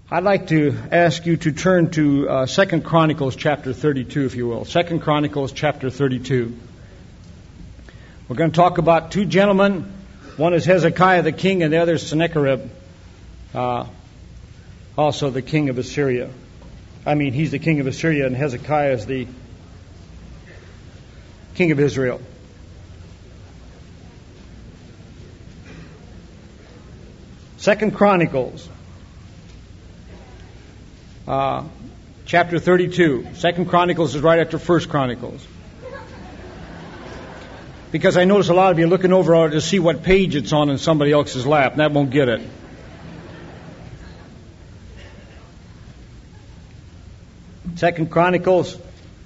I'd like to ask you to turn to 2 Chronicles chapter 32, if you will. 2 Chronicles chapter 32. We're going to talk about two gentlemen. One is Hezekiah the king, and the other is Sennacherib, also the king of Assyria. He's the king of Assyria, and Hezekiah is the king of Israel. Second Chronicles, chapter 32. Second Chronicles is right after First Chronicles. Because I notice a lot of you looking over to see what page it's on in somebody else's lap, and that won't get it. Second Chronicles,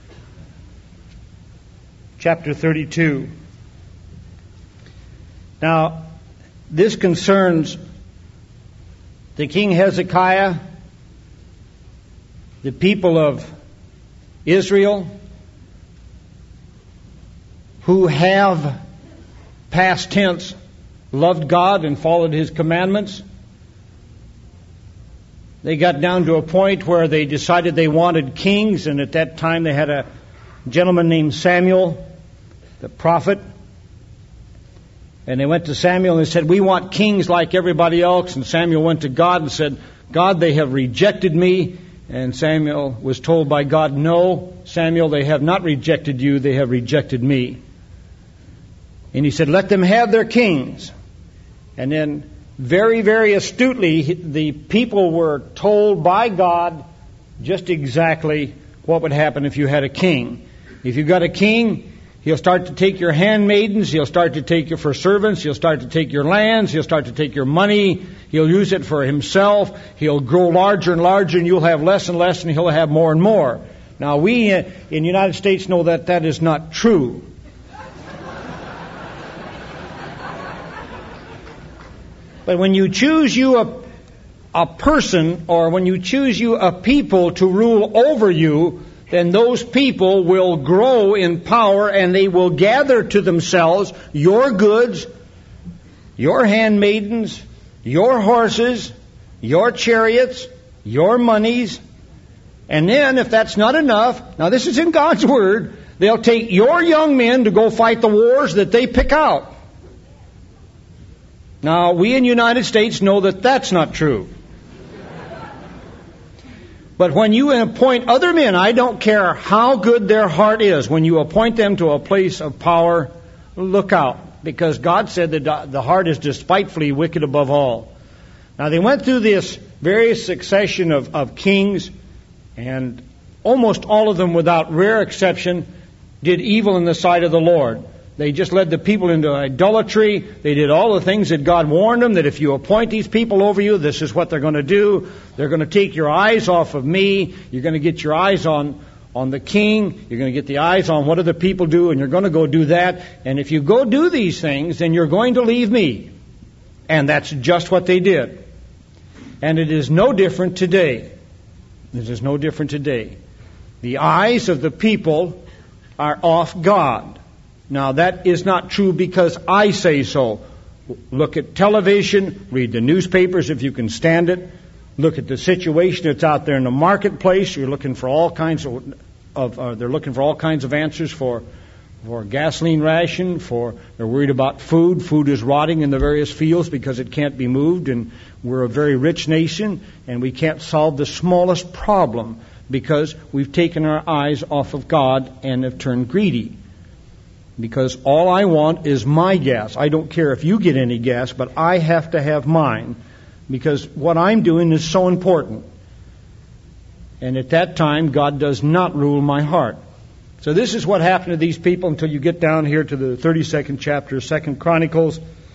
chapter 32. Now, this concerns the king Hezekiah, the people of Israel, who have, past tense, loved God and followed His commandments. They got down to a point where they decided they wanted kings, and at that time they had a gentleman named Samuel, the prophet. And they went to Samuel and they said, "We want kings like everybody else." And Samuel went to God and said, "God, they have rejected me." And Samuel was told by God, "No, Samuel, they have not rejected you, they have rejected me." And He said, "Let them have their kings." And then very, very astutely, the people were told by God just exactly what would happen if you had a king. If you got a king, he'll start to take your handmaidens, he'll start to take you for servants, he'll start to take your lands, he'll start to take your money, he'll use it for himself, he'll grow larger and larger, and you'll have less and less, and he'll have more and more. Now, we in the United States know that that is not true. But when you choose you a person, or when you choose you a people to rule over you, then those people will grow in power, and they will gather to themselves your goods, your handmaidens, your horses, your chariots, your monies. And then, if that's not enough, now this is in God's Word, they'll take your young men to go fight the wars that they pick out. Now, we in the United States know that that's not true. But when you appoint other men, I don't care how good their heart is, when you appoint them to a place of power, look out. Because God said that the heart is despitefully wicked above all. Now, they went through this various succession of kings, and almost all of them, without rare exception, did evil in the sight of the Lord. They just led the people into idolatry. They did all the things that God warned them, that if you appoint these people over you, this is what they're going to do. They're going to take your eyes off of me. You're going to get your eyes on the king. You're going to get the eyes on what other people do, and you're going to go do that. And if you go do these things, then you're going to leave me. And that's just what they did. And it is no different today. It is no different today. The eyes of the people are off God. Now, that is not true because I say so. Look at television, read the newspapers if you can stand it. Look at the situation that's out there in the marketplace. You're looking for all kinds they're looking for all kinds of answers for gasoline ration. They're worried about food. Food is rotting in the various fields because it can't be moved, and we're a very rich nation, and we can't solve the smallest problem because we've taken our eyes off of God and have turned greedy. Because all I want is my gas. I don't care if you get any gas, but I have to have mine. Because what I'm doing is so important. And at that time, God does not rule my heart. So this is what happened to these people until you get down here to the 32nd chapter, 2 Chronicles.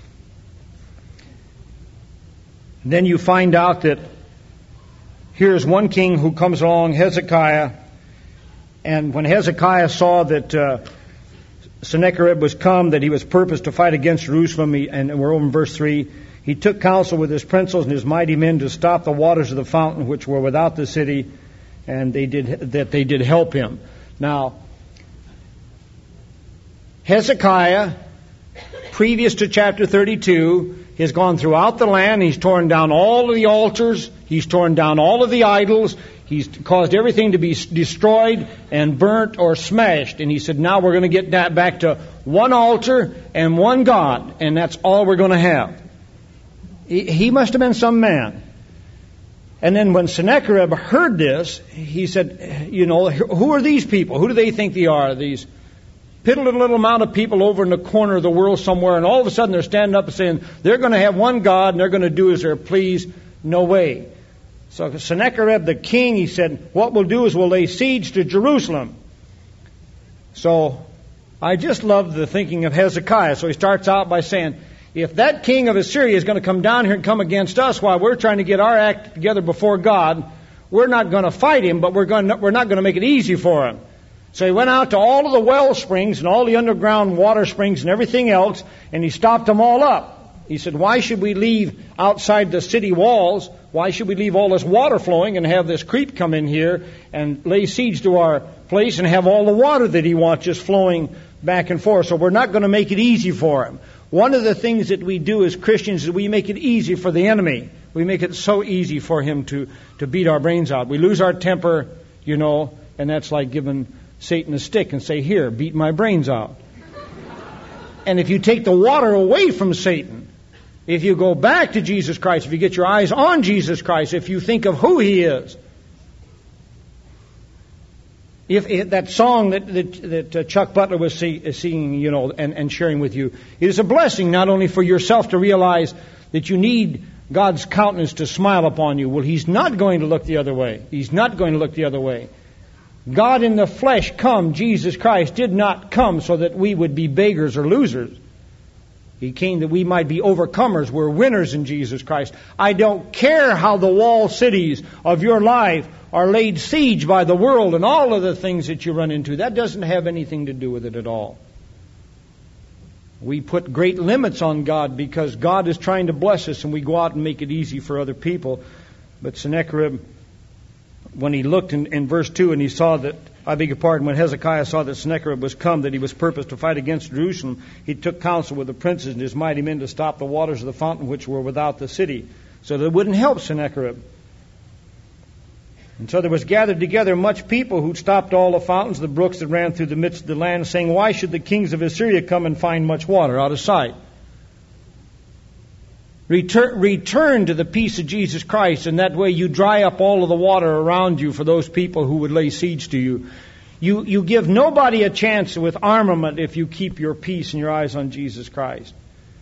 And then you find out that here's one king who comes along, Hezekiah. And when Hezekiah saw that Sennacherib was come, that he was purposed to fight against Jerusalem, and we're over in verse 3, he took counsel with his princes and his mighty men to stop the waters of the fountain which were without the city, and they did help him. Now, Hezekiah, previous to chapter 32, has gone throughout the land. He's torn down all of the altars. He's torn down all of the idols. He's caused everything to be destroyed and burnt or smashed. And he said, now we're going to get that back to one altar and one God. And that's all we're going to have. He must have been some man. And then when Sennacherib heard this, he said, who are these people? Who do they think they are? These piddling little amount of people over in the corner of the world somewhere. And all of a sudden they're standing up and saying, they're going to have one God and they're going to do as they're pleased. No way. So Sennacherib the king, he said, what we'll do is we'll lay siege to Jerusalem. So I just love the thinking of Hezekiah. So he starts out by saying, if that king of Assyria is going to come down here and come against us while we're trying to get our act together before God, we're not going to fight him, but we're not going to make it easy for him. So he went out to all of the well springs and all the underground water springs and everything else, and he stopped them all up. He said, why should we leave outside the city walls? Why should we leave all this water flowing and have this creep come in here and lay siege to our place and have all the water that he wants just flowing back and forth? So we're not going to make it easy for him. One of the things that we do as Christians is we make it easy for the enemy. We make it so easy for him to beat our brains out. We lose our temper, and that's like giving Satan a stick and say, here, beat my brains out. And if you take the water away from Satan, if you go back to Jesus Christ, if you get your eyes on Jesus Christ, if you think of who He is, if that song that Chuck Butler was singing, and sharing with you, it is a blessing not only for yourself to realize that you need God's countenance to smile upon you. Well, He's not going to look the other way. He's not going to look the other way. God in the flesh come, Jesus Christ, did not come so that we would be beggars or losers. He came that we might be overcomers. We're winners in Jesus Christ. I don't care how the walled cities of your life are laid siege by the world and all of the things that you run into. That doesn't have anything to do with it at all. We put great limits on God because God is trying to bless us and we go out and make it easy for other people. But Sennacherib, when he looked in verse 2 and he saw that, when Hezekiah saw that Sennacherib was come, that he was purposed to fight against Jerusalem, he took counsel with the princes and his mighty men to stop the waters of the fountain which were without the city, so that it wouldn't help Sennacherib. And so there was gathered together much people who stopped all the fountains, the brooks that ran through the midst of the land, saying, why should the kings of Assyria come and find much water out of sight? Return to the peace of Jesus Christ, and that way you dry up all of the water around you for those people who would lay siege to you. You give nobody a chance with armament if you keep your peace and your eyes on Jesus Christ.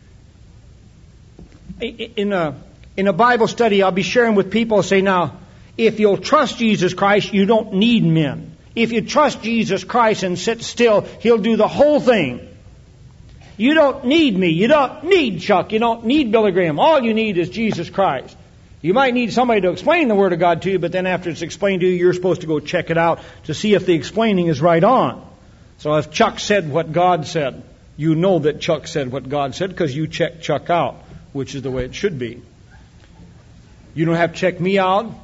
In a Bible study, I'll be sharing with people, say, now, if you'll trust Jesus Christ, you don't need men. If you trust Jesus Christ and sit still, He'll do the whole thing. You don't need me. You don't need Chuck. You don't need Billy Graham. All you need is Jesus Christ. You might need somebody to explain the Word of God to you, but then after it's explained to you, you're supposed to go check it out to see if the explaining is right on. So if Chuck said what God said, you know that Chuck said what God said because you checked Chuck out, which is the way it should be. You don't have to check me out.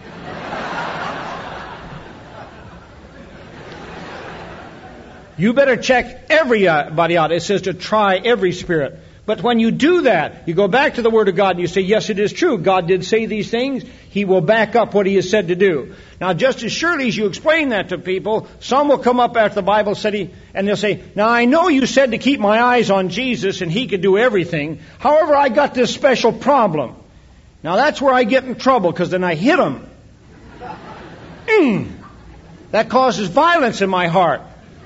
You better check everybody out. It says to try every spirit. But when you do that, you go back to the Word of God and you say, yes, it is true. God did say these things. He will back up what He has said to do. Now, just as surely as you explain that to people, some will come up after the Bible study and they'll say, now, I know you said to keep my eyes on Jesus and He could do everything. However, I got this special problem. Now, that's where I get in trouble because then I hit Him. That causes violence in my heart.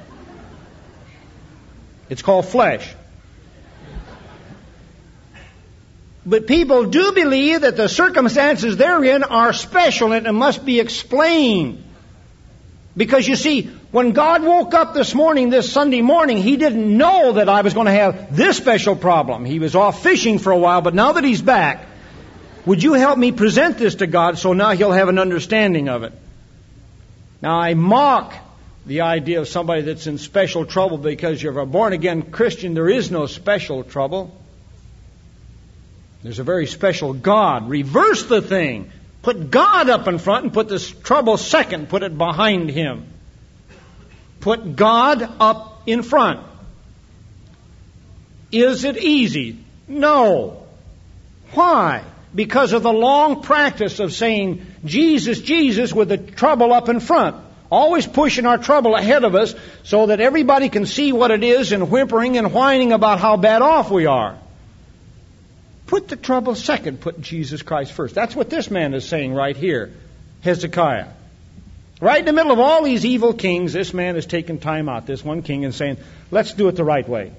It's called flesh. But people do believe that the circumstances they're in are special and it must be explained. Because you see, when God woke up this Sunday morning, He didn't know that I was going to have this special problem. He was off fishing for a while, but now that He's back, would you help me present this to God so now He'll have an understanding of it? Now I mock the idea of somebody that's in special trouble because you're a born-again Christian. There is no special trouble. There's a very special God. Reverse the thing. Put God up in front and put this trouble second. Put it behind Him. Put God up in front. Is it easy? No. Why? Because of the long practice of saying, Jesus, Jesus, with the trouble up in front. Always pushing our trouble ahead of us so that everybody can see what it is and whimpering and whining about how bad off we are. Put the trouble second, put Jesus Christ first. That's what this man is saying right here, Hezekiah. Right in the middle of all these evil kings, this man is taking time out, this one king, and saying, let's do it the right way.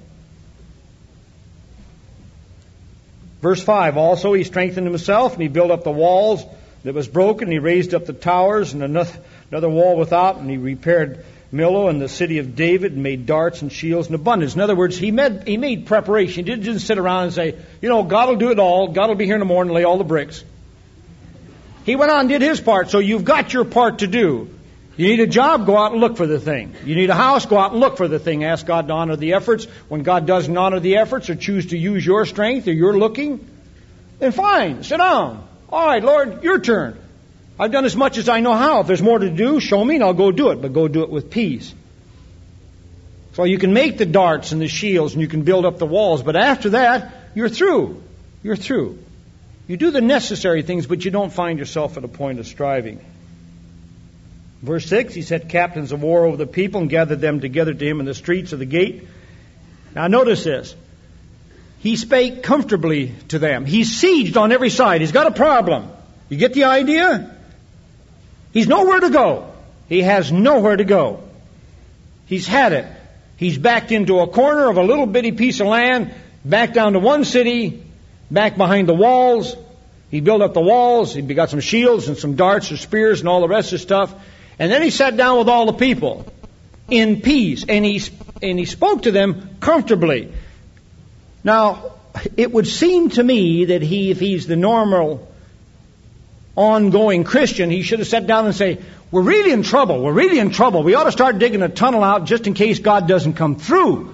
Verse 5, also he strengthened himself and he built up the walls that was broken. He raised up the towers and another wall without, and he repaired Millo and the city of David and made darts and shields in abundance. In other words, he made preparation. He didn't just sit around and say, God will do it all. God will be here in the morning and lay all the bricks. He went on and did his part, so you've got your part to do. You need a job, go out and look for the thing. You need a house, go out and look for the thing. Ask God to honor the efforts. When God doesn't honor the efforts or choose to use your strength or your looking, then fine, sit down. All right, Lord, your turn. I've done as much as I know how. If there's more to do, show me and I'll go do it. But go do it with peace. So you can make the darts and the shields and you can build up the walls. But after that, you're through. You're through. You do the necessary things, but you don't find yourself at a point of striving. Verse 6, he set captains of war over the people and gathered them together to him in the streets of the gate. Now notice this. He spake comfortably to them. He's sieged on every side. He's got a problem. You get the idea? He's nowhere to go. He has nowhere to go. He's had it. He's backed into a corner of a little bitty piece of land, back down to one city, back behind the walls. He built up the walls. He got some shields and some darts and spears and all the rest of the stuff. And then he sat down with all the people in peace. And he spoke to them comfortably. Now, it would seem to me that if he's the normal, ongoing Christian, he should have sat down and say, we're really in trouble. We're really in trouble. We ought to start digging a tunnel out just in case God doesn't come through.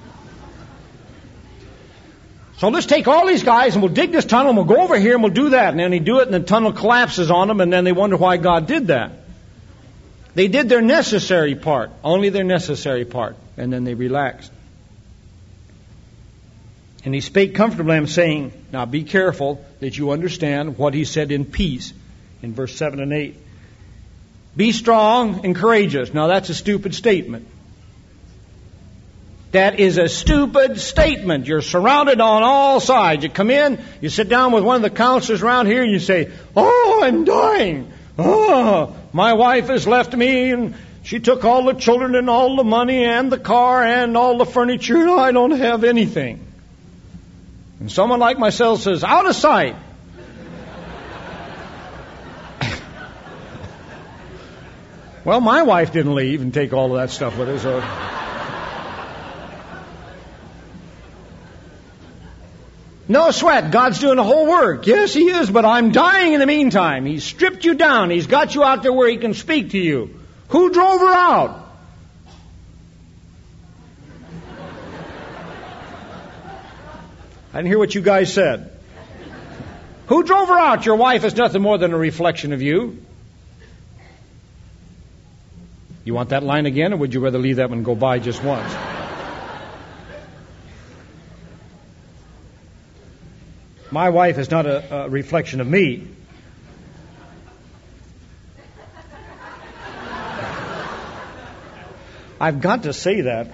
So let's take all these guys and we'll dig this tunnel and we'll go over here and we'll do that. And then they do it and the tunnel collapses on them and then they wonder why God did that. They did their necessary part, only their necessary part, and then they relaxed. And he spake comfortably, I'm saying, now be careful that you understand what he said in peace in verse 7 and 8. Be strong and courageous. Now that's a stupid statement. That is a stupid statement. You're surrounded on all sides. You come in, you sit down with one of the counselors around here and you say, oh, I'm dying. Oh, my wife has left me and she took all the children and all the money and the car and all the furniture and I don't have anything. And someone like myself says, out of sight. Well, my wife didn't leave and take all of that stuff with her, so. No sweat. God's doing the whole work. Yes, He is, but I'm dying in the meantime. He's stripped you down. He's got you out there where He can speak to you. Who drove her out? I didn't hear what you guys said. Who drove her out? Your wife is nothing more than a reflection of you. You want that line again, or would you rather leave that one go by just once? My wife is not a reflection of me. I've got to say that.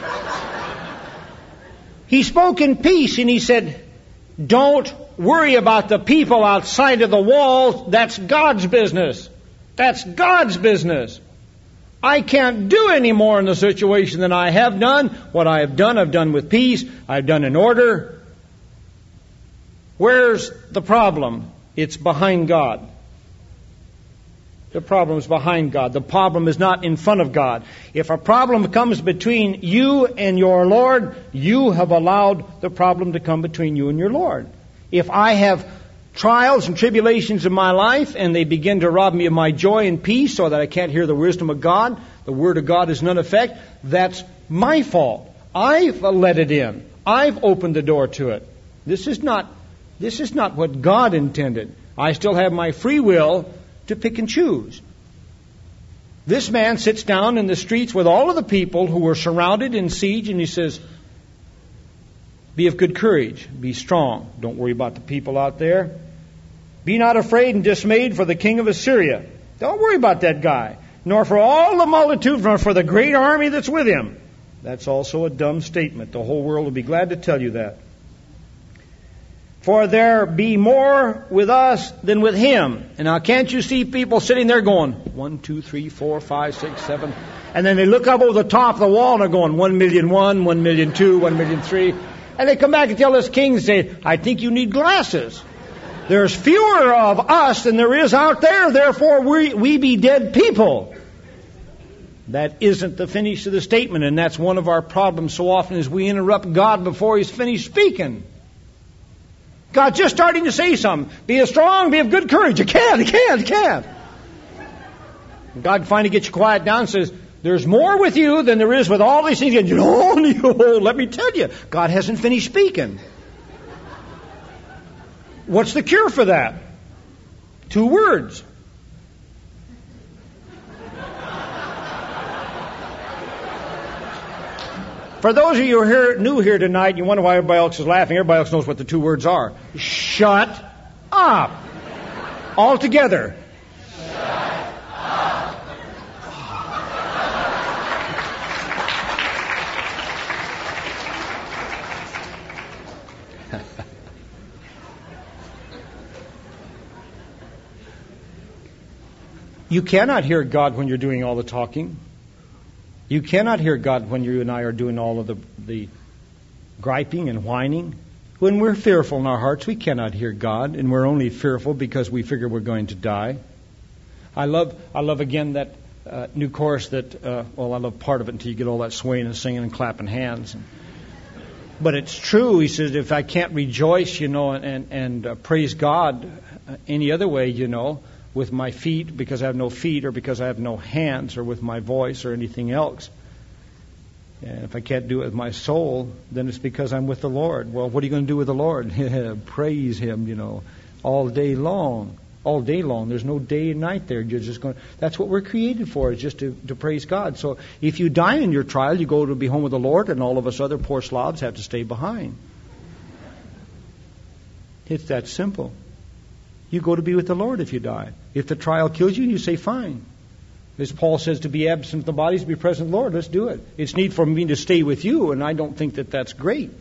He spoke in peace and he said, don't worry about the people outside of the walls. That's God's business. That's God's business. I can't do any more in the situation than I have done. What I have done, I've done with peace. I've done in order. Where's the problem? It's behind God. The problem is behind God. The problem is not in front of God. If a problem comes between you and your Lord, you have allowed the problem to come between you and your Lord. If I have trials and tribulations in my life and they begin to rob me of my joy and peace so that I can't hear the wisdom of God, the Word of God is none effect, that's my fault. I've let it in. I've opened the door to it. This is not what God intended. I still have my free will to pick and choose. This man sits down in the streets with all of the people who were surrounded in siege and he says, Be of good courage. Be strong. Don't worry about the people out there. Be not afraid and dismayed for the king of Assyria. Don't worry about that guy. Nor for all the multitude, nor for the great army that's with him. That's also a dumb statement. The whole world will be glad to tell you that. For there be more with us than with him. And now can't you see people sitting there going, 1, 2, 3, 4, 5, 6, 7. And then they look up over the top of the wall and they're going, 1,000,001, 1,000,002, 1,000,003. And they come back and tell this king and say, I think you need glasses. There's fewer of us than there is out there, therefore we be dead people. That isn't the finish of the statement, and that's one of our problems so often is we interrupt God before He's finished speaking. God's just starting to say something. Be strong, be of good courage. You can't. And God finally gets you quiet down and says, there's more with you than there is with all these things. And let me tell you, God hasn't finished speaking. What's the cure for that? 2 words. For those of you who are new here tonight, you wonder why everybody else is laughing. Everybody else knows what the 2 words are. Shut up. All together. Shut up. You cannot hear God when you're doing all the talking. You cannot hear God when you and I are doing all of the griping and whining. When we're fearful in our hearts, we cannot hear God, and we're only fearful because we figure we're going to die. I love again that new chorus that, I love part of it until you get all that swaying and singing and clapping hands. But it's true, he says, if I can't rejoice, and praise God any other way, with my feet because I have no feet or because I have no hands or with my voice or anything else. And if I can't do it with my soul, then it's because I'm with the Lord. Well, what are you going to do with the Lord? Praise Him, all day long. All day long. There's no day and night there. You're just going. That's what we're created for, is just to praise God. So if you die in your trial, you go to be home with the Lord, and all of us other poor slobs have to stay behind. It's that simple. You go to be with the Lord if you die. If the trial kills you, you say, fine. As Paul says, to be absent from the body is to be present with the Lord. Let's do it. It's need for me to stay with you, and I don't think that that's great.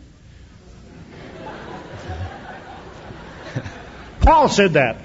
Paul said that.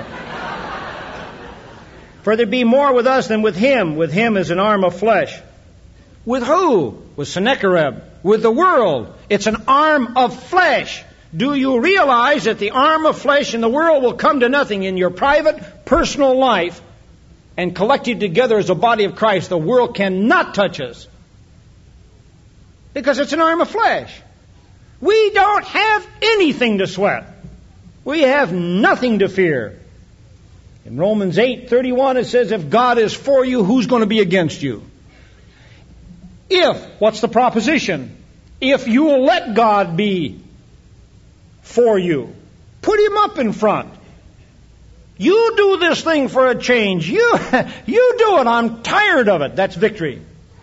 For there be more with us than with him. With him is an arm of flesh. With who? With Sennacherib. With the world. It's an arm of flesh. Do you realize that the arm of flesh in the world will come to nothing in your private, personal life, and collected together as a body of Christ, the world cannot touch us? Because it's an arm of flesh. We don't have anything to sweat. We have nothing to fear. In Romans 8:31 it says, if God is for you, who's going to be against you? What's the proposition? If you will let God be for you. Put Him up in front. You do this thing for a change. You do it. I'm tired of it. That's victory.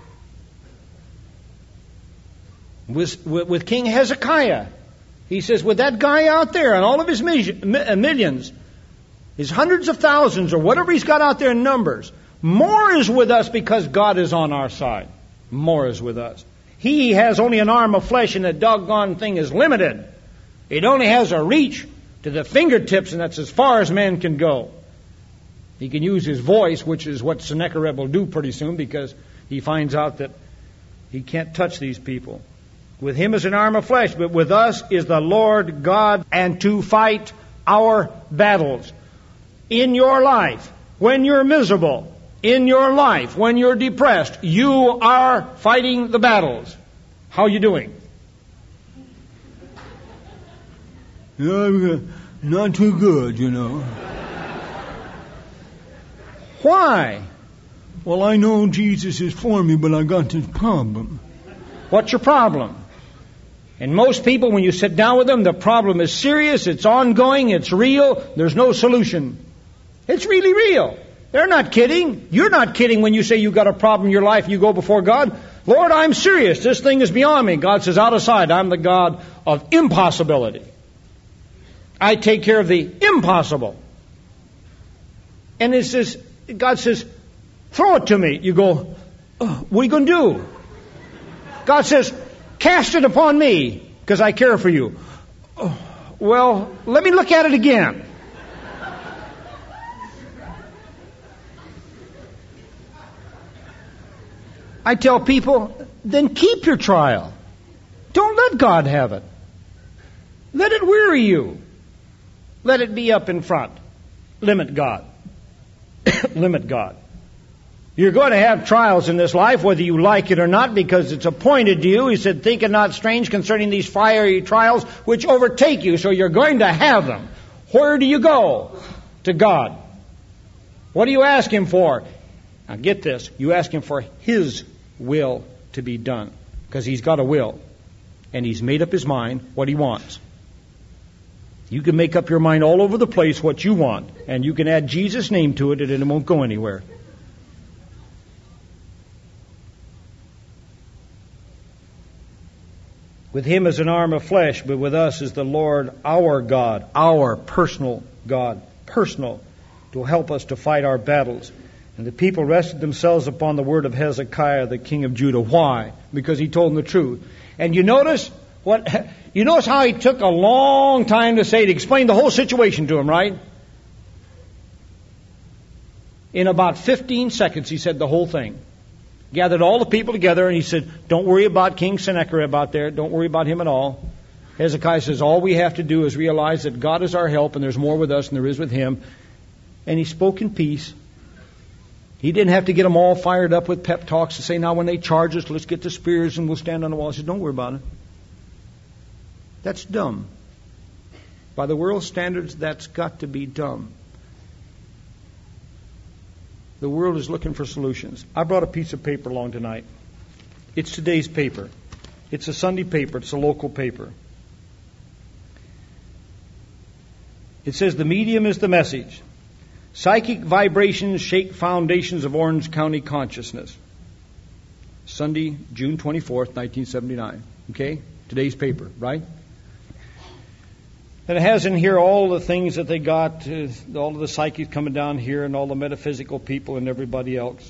With King Hezekiah, he says, with that guy out there and all of his millions, his hundreds of thousands or whatever he's got out there in numbers, more is with us because God is on our side. More is with us. He has only an arm of flesh and the doggone thing is limited. It only has a reach to the fingertips, and that's as far as man can go. He can use his voice, which is what Sennacherib will do pretty soon, because he finds out that he can't touch these people. With him is an arm of flesh, but with us is the Lord God, and to fight our battles. In your life, when you're miserable, in your life, when you're depressed, you are fighting the battles. How are you doing? Not too good, Why? Well, I know Jesus is for me, but I got this problem. What's your problem? And most people, when you sit down with them, the problem is serious, it's ongoing, it's real, there's no solution. It's really real. They're not kidding. You're not kidding when you say you've got a problem in your life, you go before God. Lord, I'm serious. This thing is beyond me. God says, out of sight, I'm the God of impossibility. I take care of the impossible. And it says, God says, throw it to me. You go, oh, what are you going to do? God says, cast it upon me, because I care for you. Oh, well, let me look at it again. I tell people, then keep your trial. Don't let God have it. Let it weary you. Let it be up in front. Limit God. Limit God. You're going to have trials in this life, whether you like it or not, because it's appointed to you. He said, think it not strange concerning these fiery trials which overtake you. So you're going to have them. Where do you go? To God. What do you ask Him for? Now get this. You ask Him for His will to be done, because He's got a will, and He's made up His mind what He wants. You can make up your mind all over the place what you want, and you can add Jesus' name to it, and it won't go anywhere. With Him as an arm of flesh, but with us is the Lord our God, our personal God, personal, to help us to fight our battles. And the people rested themselves upon the word of Hezekiah, the king of Judah. Why? Because he told them the truth. And you notice how he took a long time to explain the whole situation to him, right? In about 15 seconds, he said the whole thing. Gathered all the people together, and he said, don't worry about King Sennacherib out there. Don't worry about him at all. Hezekiah says, all we have to do is realize that God is our help, and there's more with us than there is with him. And he spoke in peace. He didn't have to get them all fired up with pep talks to say, now when they charge us, let's get the spears and we'll stand on the wall. He said, don't worry about it. That's dumb. By the world's standards, that's got to be dumb. The world is looking for solutions. I brought a piece of paper along tonight. It's today's paper. It's a Sunday paper. It's a local paper. It says, the medium is the message. Psychic vibrations shake foundations of Orange County consciousness. Sunday, June 24th, 1979. Okay? Today's paper, right? And it has in here all the things that they got, all of the psychics coming down here and all the metaphysical people and everybody else.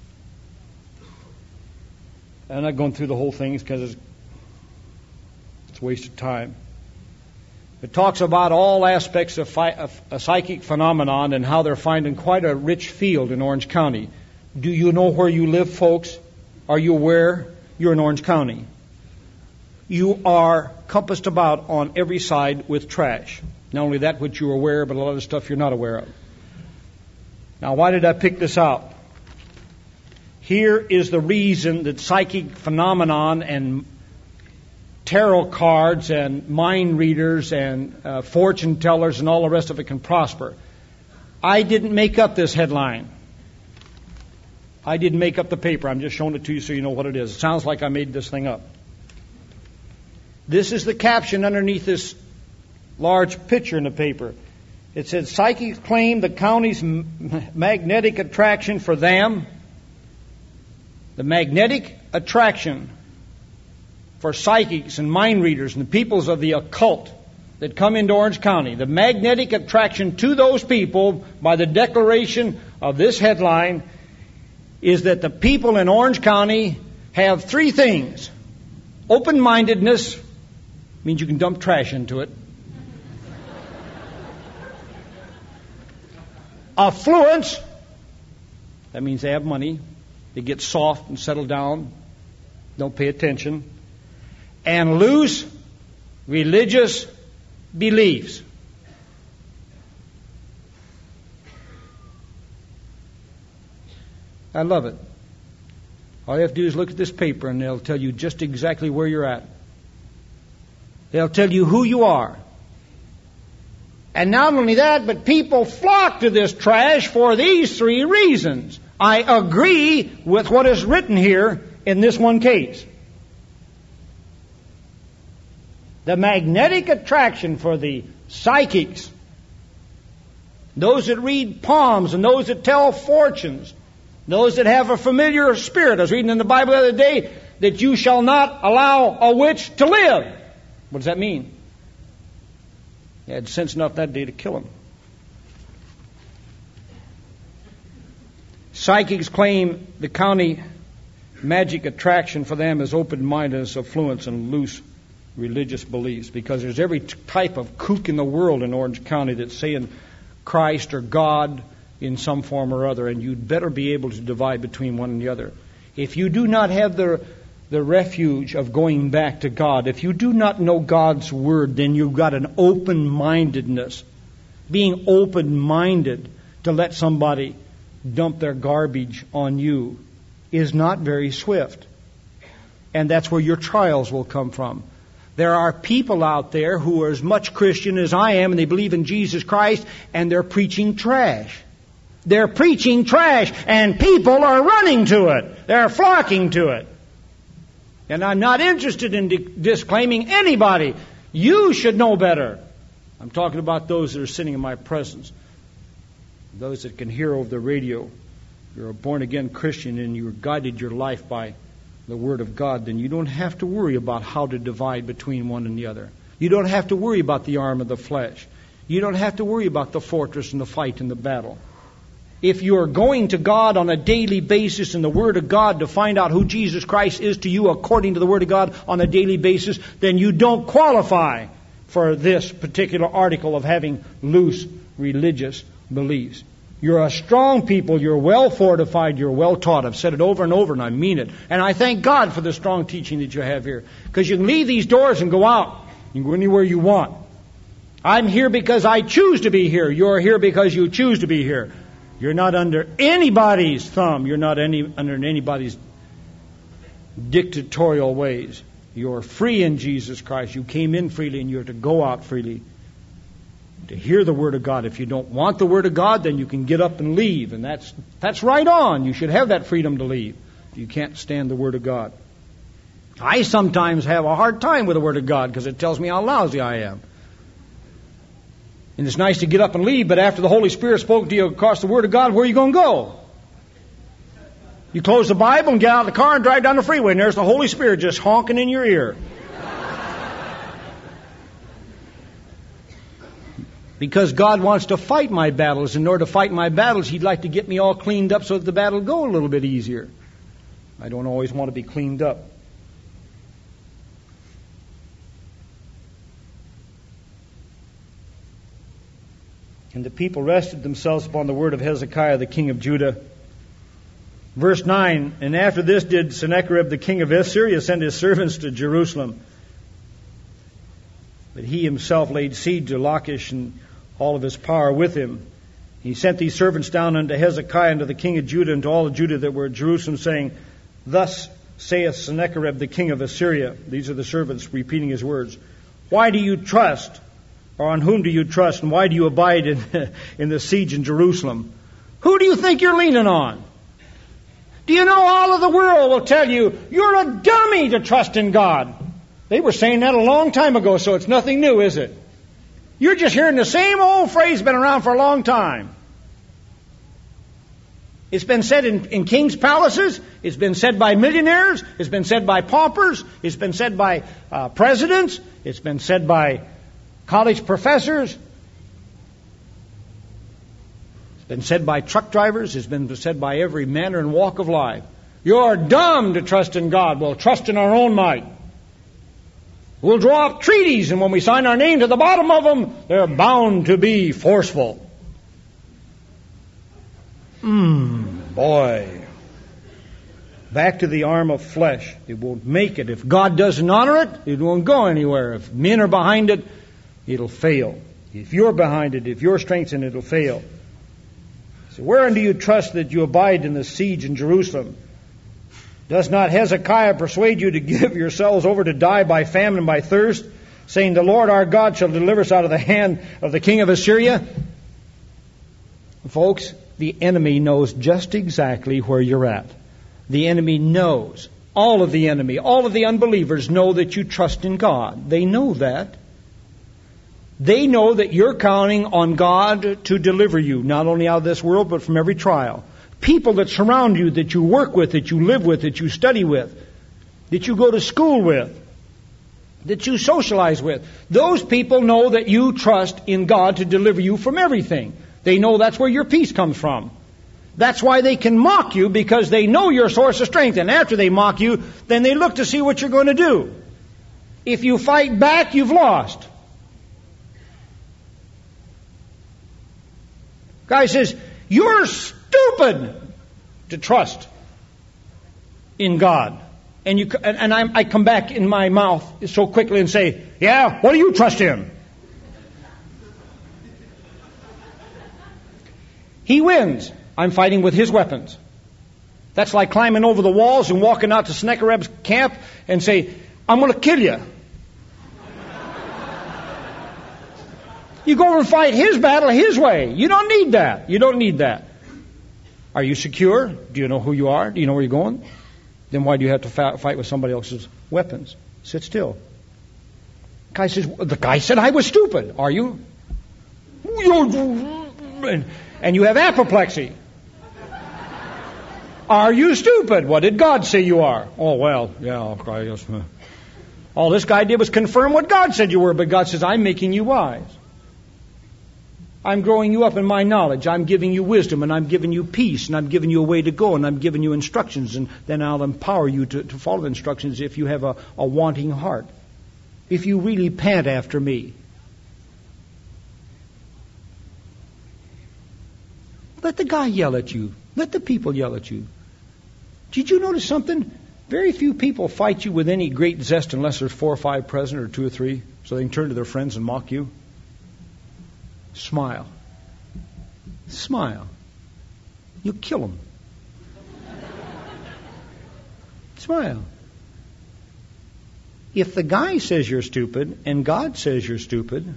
I'm not going through the whole thing because it's a waste of time. It talks about all aspects of a psychic phenomenon and how they're finding quite a rich field in Orange County. Do you know where you live, folks? Are you aware you're in Orange County? You are compassed about on every side with trash. Not only that which you're aware, but a lot of stuff you're not aware of. Now, why did I pick this out? Here is the reason that psychic phenomenon and tarot cards and mind readers and fortune tellers and all the rest of it can prosper. I didn't make up this headline. I didn't make up the paper. I'm just showing it to you so you know what it is. It sounds like I made this thing up. This is the caption underneath this large picture in the paper. It said, psychics claim the county's magnetic attraction for them. The magnetic attraction for psychics and mind readers and the peoples of the occult that come into Orange County. The magnetic attraction to those people by the declaration of this headline is that the people in Orange County have three things. Open-mindedness means you can dump trash into it. Affluence, that means they have money. They get soft and settle down, don't pay attention. And loose religious beliefs. I love it. All you have to do is look at this paper and they'll tell you just exactly where you're at. They'll tell you who you are. And not only that, but people flock to this trash for these three reasons. I agree with what is written here in this one case. The magnetic attraction for the psychics, those that read palms and those that tell fortunes, those that have a familiar spirit. I was reading in the Bible the other day that you shall not allow a witch to live. What does that mean? He had sense enough that day to kill him. Psychics claim the county magic attraction for them is open-mindedness, affluence, and loose religious beliefs, because there's every type of kook in the world in Orange County that's saying Christ or God in some form or other, and you'd better be able to divide between one and the other. If you do not have the refuge of going back to God, if you do not know God's Word, then you've got an open-mindedness. Being open-minded to let somebody dump their garbage on you is not very swift. And that's where your trials will come from. There are people out there who are as much Christian as I am, and they believe in Jesus Christ, and they're preaching trash. They're preaching trash, and people are running to it. They're flocking to it. And I'm not interested in disclaiming anybody. You should know better. I'm talking about those that are sitting in my presence. Those that can hear over the radio. You're a born-again Christian and you've guided your life by the Word of God, then you don't have to worry about how to divide between one and the other. You don't have to worry about the arm of the flesh. You don't have to worry about the fortress and the fight and the battle. If you're going to God on a daily basis in the Word of God to find out who Jesus Christ is to you according to the Word of God on a daily basis, then you don't qualify for this particular article of having loose religious beliefs. You're a strong people. You're well fortified. You're well taught. I've said it over and over, and I mean it. And I thank God for the strong teaching that you have here. Because you can leave these doors and go out. You can go anywhere you want. I'm here because I choose to be here. You're here because you choose to be here. You're not under anybody's thumb. You're not under anybody's dictatorial ways. You're free in Jesus Christ. You came in freely, and you're to go out freely to hear the Word of God. If you don't want the Word of God, then you can get up and leave. And that's right on. You should have that freedom to leave if you can't stand the Word of God. I sometimes have a hard time with the Word of God because it tells me how lousy I am. And it's nice to get up and leave, but after the Holy Spirit spoke to you across the Word of God, where are you going to go? You close the Bible and get out of the car and drive down the freeway, and there's the Holy Spirit just honking in your ear. Because God wants to fight my battles. In order to fight my battles, He'd like to get me all cleaned up so that the battle will go a little bit easier. I don't always want to be cleaned up. And the people rested themselves upon the word of Hezekiah, the king of Judah. Verse 9, and after this did Sennacherib, the king of Assyria, send his servants to Jerusalem. But he himself laid siege to Lachish and all of his power with him. He sent these servants down unto Hezekiah, unto the king of Judah, and to all of Judah that were at Jerusalem, saying, Thus saith Sennacherib, the king of Assyria. These are the servants repeating his words. Why do you trust? Or on whom do you trust? And why do you abide in the siege in Jerusalem? Who do you think you're leaning on? Do you know all of the world will tell you, you're a dummy to trust in God. They were saying that a long time ago, so it's nothing new, is it? You're just hearing the same old phrase been around for a long time. It's been said in king's palaces. It's been said by millionaires. It's been said by paupers. It's been said by presidents. It's been said by college professors. It's been said by truck drivers. It's been said by every manner and walk of life. You're dumb to trust in God. We'll trust in our own might. We'll draw up treaties, and when we sign our name to the bottom of them, they're bound to be forceful. Boy. Back to the arm of flesh. It won't make it. If God doesn't honor it, it won't go anywhere. If men are behind it, it'll fail. If you're behind it, if you're strengthened, it'll fail. So wherein do you trust that you abide in the siege in Jerusalem? Does not Hezekiah persuade you to give yourselves over to die by famine and by thirst, saying, The Lord our God shall deliver us out of the hand of the king of Assyria? Folks, the enemy knows just exactly where you're at. The enemy knows. All of the enemy, all of the unbelievers know that you trust in God. They know that. They know that you're counting on God to deliver you, not only out of this world, but from every trial. People that surround you, that you work with, that you live with, that you study with, that you go to school with. that you socialize with. Those people know that you trust in God to deliver you from everything. They know that's where your peace comes from. That's why they can mock you, because they know your source of strength. And after they mock you, then they look to see what you're going to do. If you fight back, you've lost. Guy says, you're stupid to trust in God. And I come back in my mouth so quickly and say, yeah, what do you trust in? He wins. I'm fighting with his weapons. That's like climbing over the walls and walking out to Sennacherib's camp and say, I'm going to kill you. You go over and fight his battle his way. You don't need that. You don't need that. Are you secure? Do you know who you are? Do you know where you're going? Then why do you have to fight with somebody else's weapons? Sit still. The guy said I was stupid. Are you? And you have apoplexy. Are you stupid? What did God say you are? Oh, well, yeah. All this guy did was confirm what God said you were, but God says, I'm making you wise. I'm growing you up in my knowledge. I'm giving you wisdom, and I'm giving you peace, and I'm giving you a way to go, and I'm giving you instructions, and then I'll empower you to follow the instructions if you have a wanting heart. If you really pant after me. Let the guy yell at you. Let the people yell at you. Did you notice something? Very few people fight you with any great zest unless there's 4 or 5 present, or 2 or 3, so they can turn to their friends and mock you. Smile. Smile. You'll kill them. Smile. If the guy says you're stupid and God says you're stupid,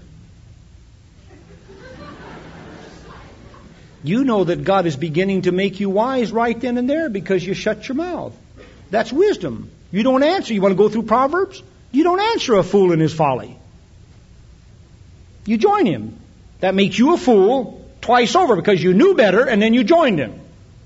you know that God is beginning to make you wise right then and there because you shut your mouth. That's wisdom. You don't answer. You want to go through Proverbs? You don't answer a fool in his folly. You join him. That makes you a fool twice over because you knew better and then you joined him.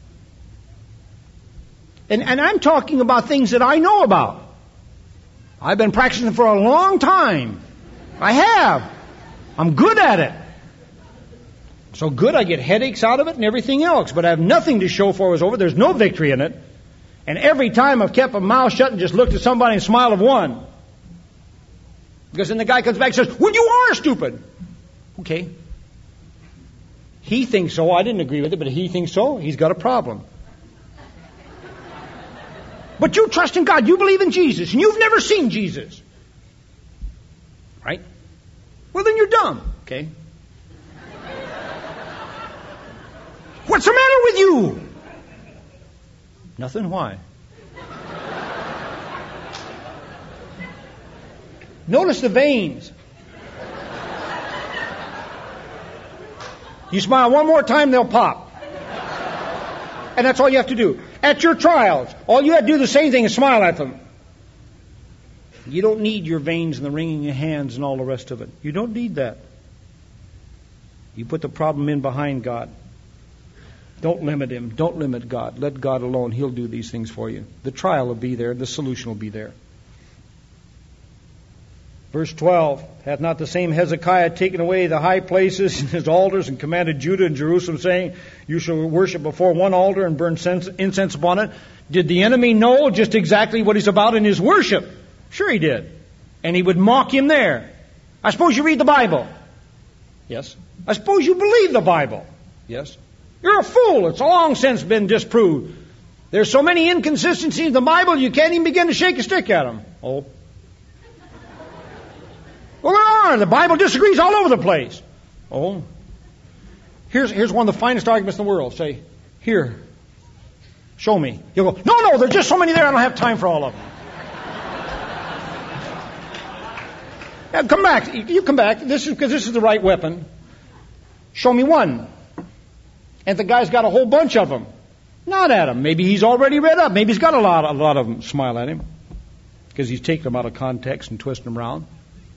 And I'm talking about things that I know about. I've been practicing for a long time. I have. I'm good at it. So good I get headaches out of it and everything else, but I have nothing to show for it was over. There's no victory in it. And every time I've kept my mouth shut and just looked at somebody and smiled of one. Because then the guy comes back and says, well, you are stupid. Okay. He thinks so. I didn't agree with it, but he thinks so. He's got a problem. But you trust in God. You believe in Jesus. And you've never seen Jesus. Right? Well, then you're dumb. Okay. What's the matter with you? Nothing. Why? Notice the veins. You smile one more time, they'll pop. And that's all you have to do. At your trials, all you have to do the same thing is smile at them. You don't need your veins and the wringing of hands and all the rest of it. You don't need that. You put the problem in behind God. Don't limit him. Don't limit God. Let God alone. He'll do these things for you. The trial will be there. The solution will be there. Verse 12, hath not the same Hezekiah taken away the high places and his altars and commanded Judah and Jerusalem, saying, you shall worship before one altar and burn incense upon it? Did the enemy know just exactly what he's about in his worship? Sure he did. And he would mock him there. I suppose you read the Bible. Yes. I suppose you believe the Bible. Yes. You're a fool. It's long since been disproved. There's so many inconsistencies in the Bible you can't even begin to shake a stick at them. Oh. Well, there are. The Bible disagrees all over the place. Oh. Here's one of the finest arguments in the world. Say, here, show me. You'll go, no, there's just so many there, I don't have time for all of them. Yeah, come back. You come back. Because this is the right weapon. Show me one. And the guy's got a whole bunch of them. Not at him. Maybe he's already read up. Maybe he's got a lot of them smile at him. Because he's taking them out of context and twisting them around.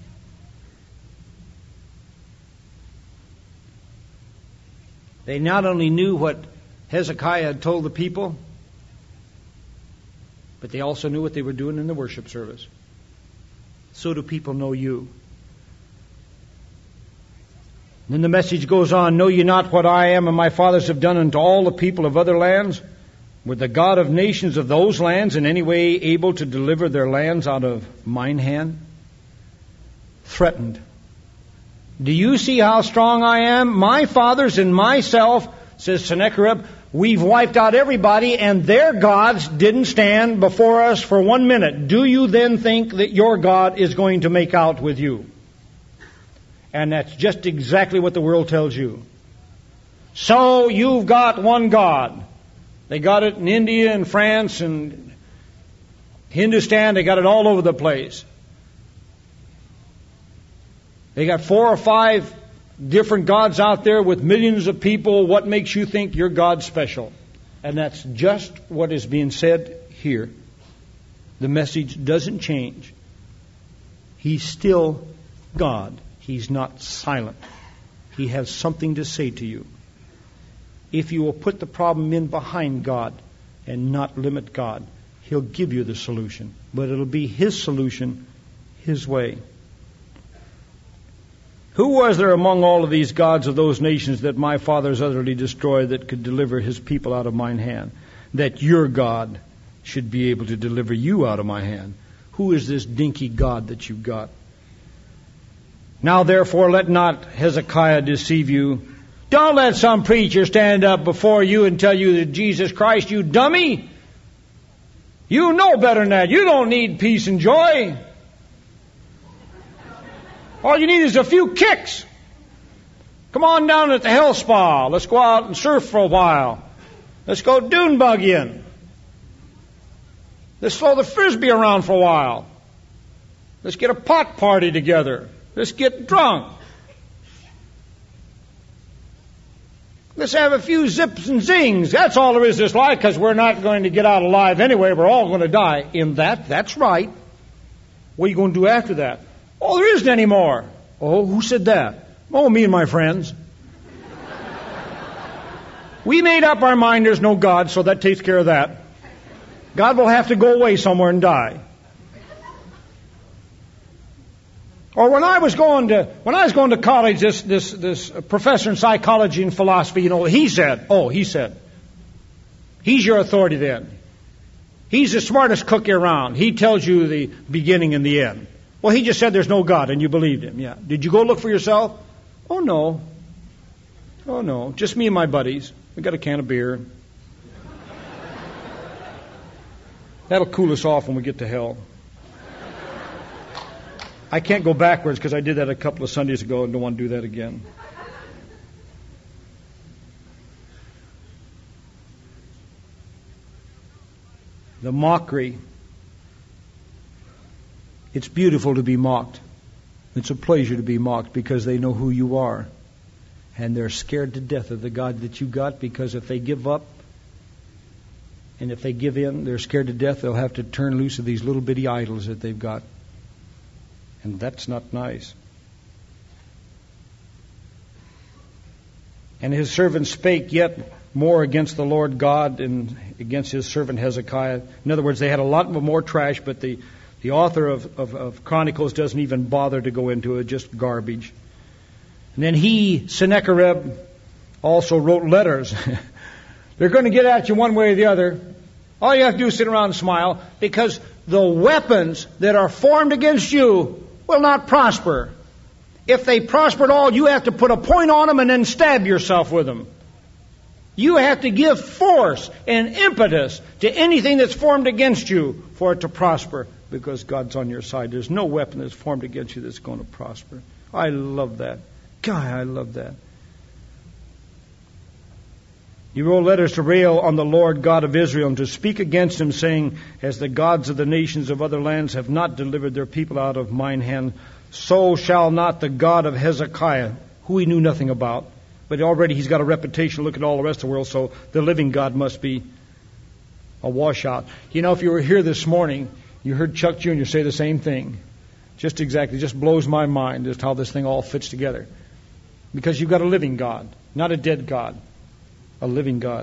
They not only knew what Hezekiah had told the people, but they also knew what they were doing in the worship service. so do people know you. Then the message goes on, know ye not what I am and my fathers have done unto all the people of other lands? Were the God of nations of those lands in any way able to deliver their lands out of mine hand? Threatened. Do you see how strong I am? My fathers and myself, says Sennacherib, we've wiped out everybody and their gods didn't stand before us for 1 minute. Do you then think that your God is going to make out with you? And that's just exactly what the world tells you. So you've got one God. They got it in India and France and Hindustan. They got it all over the place. They got 4 or 5 different gods out there with millions of people. What makes you think your God's special? And that's just what is being said here. The message doesn't change. He's still God. He's not silent. He has something to say to you. If you will put the problem in behind God and not limit God, He'll give you the solution. But it'll be His solution, His way. Who was there among all of these gods of those nations that my fathers utterly destroyed that could deliver His people out of mine hand? That your God should be able to deliver you out of my hand. Who is this dinky God that you've got? Now therefore let not Hezekiah deceive you. Don't let some preacher stand up before you and tell you that Jesus Christ, you dummy. You know better than that. You don't need peace and joy. All you need is a few kicks. Come on down at the Hell Spa. Let's go out and surf for a while. Let's go dune buggying. Let's throw the frisbee around for a while. Let's get a pot party together. Let's get drunk. Let's have a few zips and zings. That's all there is to this life, because we're not going to get out alive anyway. We're all going to die. In that's right. What are you going to do after that? Oh, there isn't any more. Oh, who said that? Oh, me and my friends. We made up our mind there's no God, so that takes care of that. God will have to go away somewhere and die. Or when I was going to college, this professor in psychology and philosophy, he said, he's your authority then. He's the smartest cookie around. He tells you the beginning and the end. Well, he just said there's no God, and you believed him. Yeah. Did you go look for yourself? Oh no, just me and my buddies. We got a can of beer. That'll cool us off when we get to hell. I can't go backwards because I did that a couple of Sundays ago and don't want to do that again. The mockery. It's beautiful to be mocked. It's a pleasure to be mocked because they know who you are. And they're scared to death of the God that you got, because if they give up and if they give in, they're scared to death. They'll have to turn loose of these little bitty idols that they've got. And that's not nice. And his servant spake yet more against the Lord God and against his servant Hezekiah. In other words, they had a lot more trash, but the author of Chronicles doesn't even bother to go into it, just garbage. And then he, Sennacherib, also wrote letters. They're going to get at you one way or the other. All you have to do is sit around and smile, because the weapons that are formed against you will not prosper. If they prosper at all, you have to put a point on them and then stab yourself with them. You have to give force and impetus to anything that's formed against you for it to prosper, because God's on your side. There's no weapon that's formed against you that's going to prosper. I love that. God, I love that. He wrote letters to rail on the Lord God of Israel and to speak against him, saying, as the gods of the nations of other lands have not delivered their people out of mine hand, so shall not the God of Hezekiah, who he knew nothing about, but already he's got a reputation. Look at all the rest of the world, so the living God must be a washout. If you were here this morning, you heard Chuck Jr. say the same thing. Just blows my mind just how this thing all fits together. Because you've got a living God, not a dead God. A living God.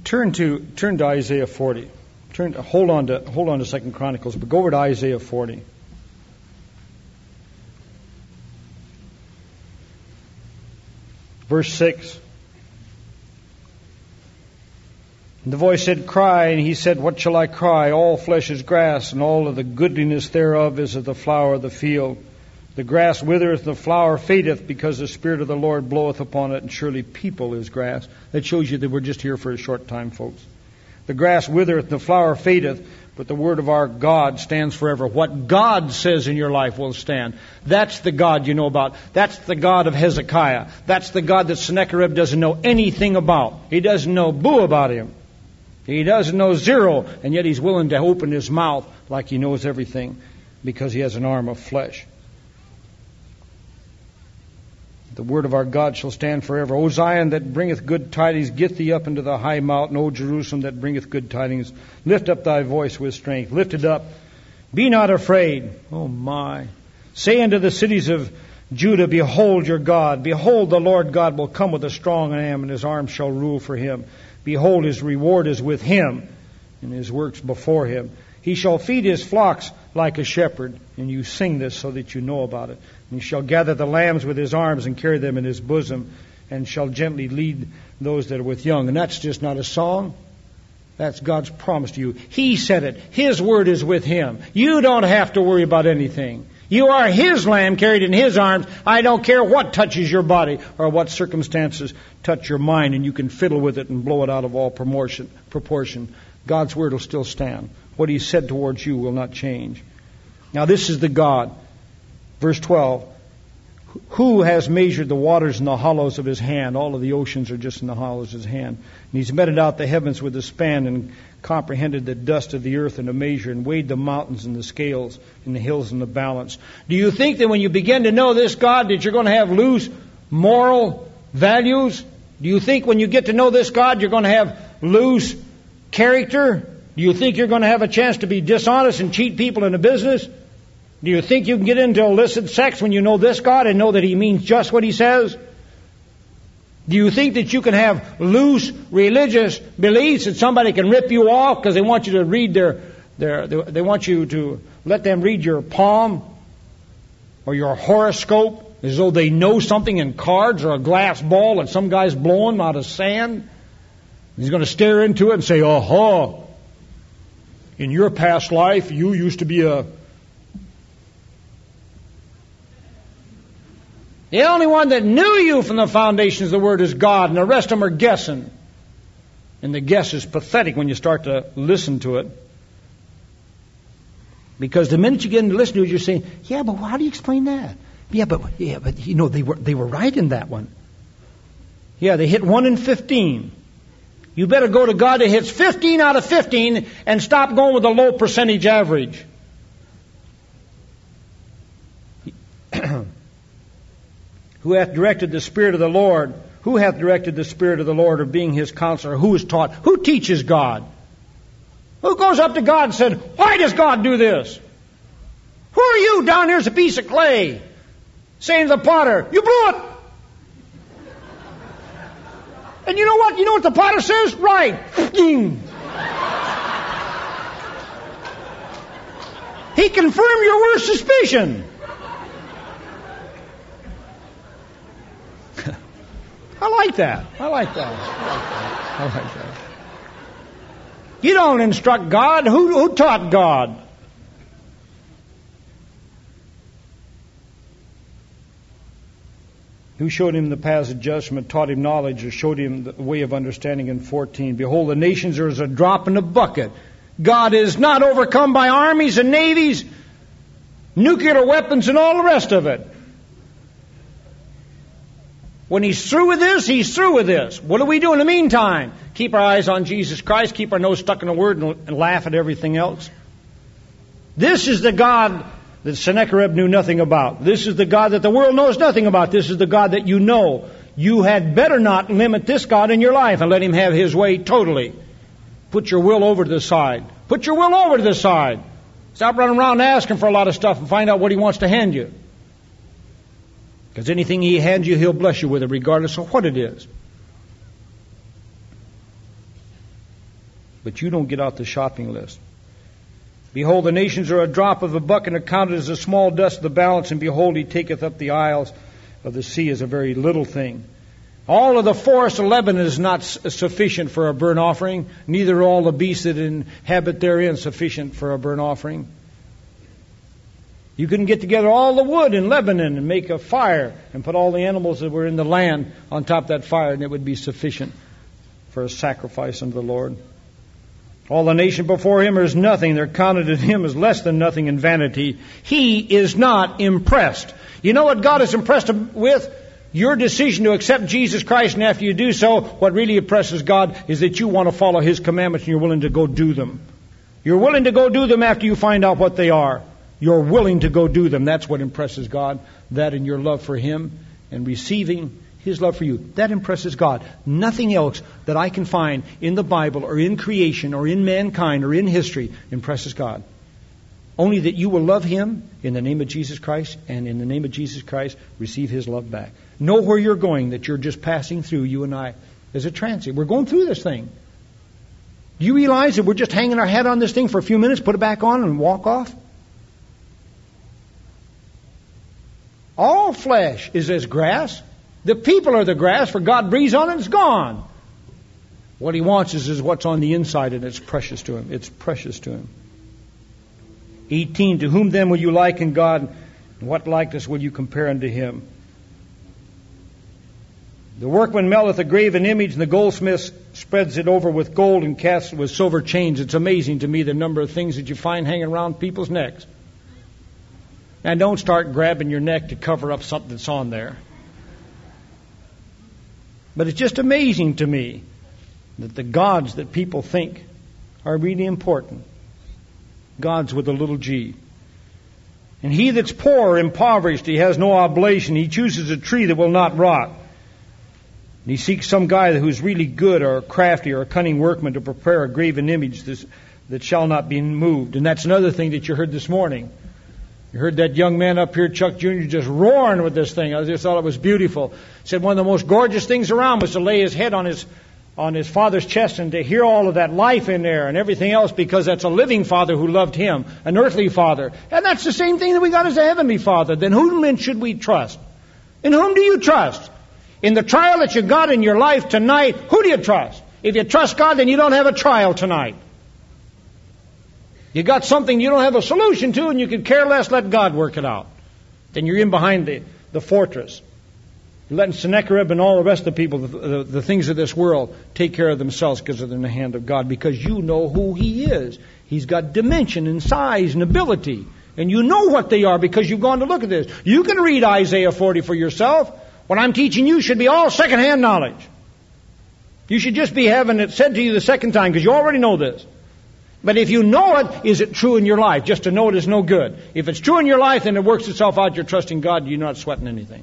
Turn to Isaiah 40. Hold on to 2 Chronicles, but go over to Isaiah 40. Verse 6. And the voice said, Cry, and he said, What shall I cry? All flesh is grass, and all of the goodliness thereof is of the flower of the field. The grass withereth, the flower fadeth, because the Spirit of the Lord bloweth upon it, and surely people is grass. That shows you that we're just here for a short time, folks. The grass withereth, the flower fadeth, but the word of our God stands forever. What God says in your life will stand. That's the God you know about. That's the God of Hezekiah. That's the God that Sennacherib doesn't know anything about. He doesn't know boo about him. He doesn't know zero, and yet he's willing to open his mouth like he knows everything because he has an arm of flesh. The word of our God shall stand forever. O Zion, that bringeth good tidings, get thee up into the high mountain. O Jerusalem, that bringeth good tidings, lift up thy voice with strength. Lift it up. Be not afraid. Oh my. Say unto the cities of Judah, Behold your God. Behold, the Lord God will come with a strong arm, and his arm shall rule for him. Behold, his reward is with him, and his works before him. He shall feed his flocks like a shepherd. And you sing this so that you know about it. And he shall gather the lambs with his arms and carry them in his bosom, and shall gently lead those that are with young. And that's just not a song. That's God's promise to you. He said it. His word is with him. You don't have to worry about anything. You are his lamb carried in his arms. I don't care what touches your body or what circumstances touch your mind, and you can fiddle with it and blow it out of all proportion. God's word will still stand. What he said towards you will not change. Now this is the God. Verse 12. Who has measured the waters in the hollows of his hand? All of the oceans are just in the hollows of his hand. And he's meted out the heavens with a span, and comprehended the dust of the earth in a measure, and weighed the mountains in the scales, and the hills in the balance. Do you think that when you begin to know this God that you're going to have loose moral values? Do you think when you get to know this God you're going to have loose character? Do you think you're going to have a chance to be dishonest and cheat people in a business? Do you think you can get into illicit sex when you know this God and know that he means just what he says? Do you think that you can have loose religious beliefs that somebody can rip you off because they want you to read they want you to let them read your palm or your horoscope as though they know something in cards or a glass ball that some guy's blowing out of sand? He's going to stare into it and say, "Aha! In your past life, you used to be a..." The only one that knew you from the foundations of the Word is God, and the rest of them are guessing. And the guess is pathetic when you start to listen to it. Because the minute you get into listen to it, you're saying, "Yeah, but how do you explain that?" Yeah, but you know, they were right in that one. Yeah, they hit 1 in 15. You better go to God that hits 15 out of 15 and stop going with a low percentage average. Who hath directed the Spirit of the Lord? Who hath directed the Spirit of the Lord, or being his counselor? Who is taught? Who teaches God? Who goes up to God and said, "Why does God do this?" Who are you down here as a piece of clay saying to the potter, "You blew it"? And you know what? You know what the potter says? Right. He confirmed your worst suspicion. I like that. I like that. You don't instruct God. Who taught God? Who showed him the paths of judgment, taught him knowledge, or showed him the way of understanding in 14? Behold, the nations are as a drop in a bucket. God is not overcome by armies and navies, nuclear weapons, and all the rest of it. When he's through with this, he's through with this. What do we do in the meantime? Keep our eyes on Jesus Christ, keep our nose stuck in the Word, and laugh at everything else. This is the God that Sennacherib knew nothing about. This is the God that the world knows nothing about. This is the God that you know. You had better not limit this God in your life and let him have his way totally. Put your will over to the side. Put your will over to the side. Stop running around asking for a lot of stuff and find out what he wants to hand you. Because anything he hands you, he'll bless you with it, regardless of what it is. but you don't get out the shopping list. Behold, the nations are a drop of a buck, and are counted as a small dust of the balance, and behold, he taketh up the isles of the sea as a very little thing. All of the forest of Lebanon is not sufficient for a burnt offering, neither are all the beasts that inhabit therein sufficient for a burnt offering. You couldn't get together all the wood in Lebanon and make a fire and put all the animals that were in the land on top of that fire, and it would be sufficient for a sacrifice unto the Lord. All the nation before him is nothing. They're counted in him as less than nothing in vanity. He is not impressed. You know what God is impressed with? Your decision to accept Jesus Christ, and after you do so, what really impresses God is that you want to follow his commandments and you're willing to go do them. You're willing to go do them after you find out what they are. You're willing to go do them. That's what impresses God. That and your love for him and receiving his love for you. That impresses God. Nothing else that I can find in the Bible or in creation or in mankind or in history impresses God. Only that you will love him in the name of Jesus Christ, and in the name of Jesus Christ receive his love back. Know where you're going, that you're just passing through, you and I, as a transit. We're going through this thing. Do you realize that we're just hanging our head on this thing for a few minutes, put it back on, and walk off? All flesh is as grass. The people are the grass, for God breathes on it, it's gone. What he wants is what's on the inside, and it's precious to him. It's precious to him. 18, to whom then will you liken God, and what likeness will you compare unto him? The workman melteth a graven image, and the goldsmith spreads it over with gold and casts it with silver chains. It's amazing to me the number of things that you find hanging around people's necks. And don't start grabbing your neck to cover up something that's on there. But it's just amazing to me that the gods that people think are really important. Gods with a little g. And he that's poor or impoverished, he has no oblation. He chooses a tree that will not rot. And he seeks some guy who's really good or crafty or a cunning workman to prepare a graven image that shall not be moved. And that's another thing that you heard this morning. You heard that young man up here, Chuck Jr., just roaring with this thing. I just thought it was beautiful. Said one of the most gorgeous things around was to lay his head on his father's chest and to hear all of that life in there and everything else, because that's a living father who loved him, an earthly father. And that's the same thing that we got as a heavenly father. Then whom then should we trust? In whom do you trust? In the trial that you got in your life tonight, who do you trust? If you trust God, then you don't have a trial tonight. You got something you don't have a solution to, and you could care less, let God work it out. Then you're in behind the fortress. You're letting Sennacherib and all the rest of the people, the things of this world, take care of themselves because they're in the hand of God, because you know who he is. He's got dimension and size and ability. And you know what they are because you've gone to look at this. You can read Isaiah 40 for yourself. What I'm teaching you should be all second-hand knowledge. You should just be having it said to you the second time, because you already know this. But if you know it, is it true in your life? Just to know it is no good. If it's true in your life and it works itself out, you're trusting God, you're not sweating anything.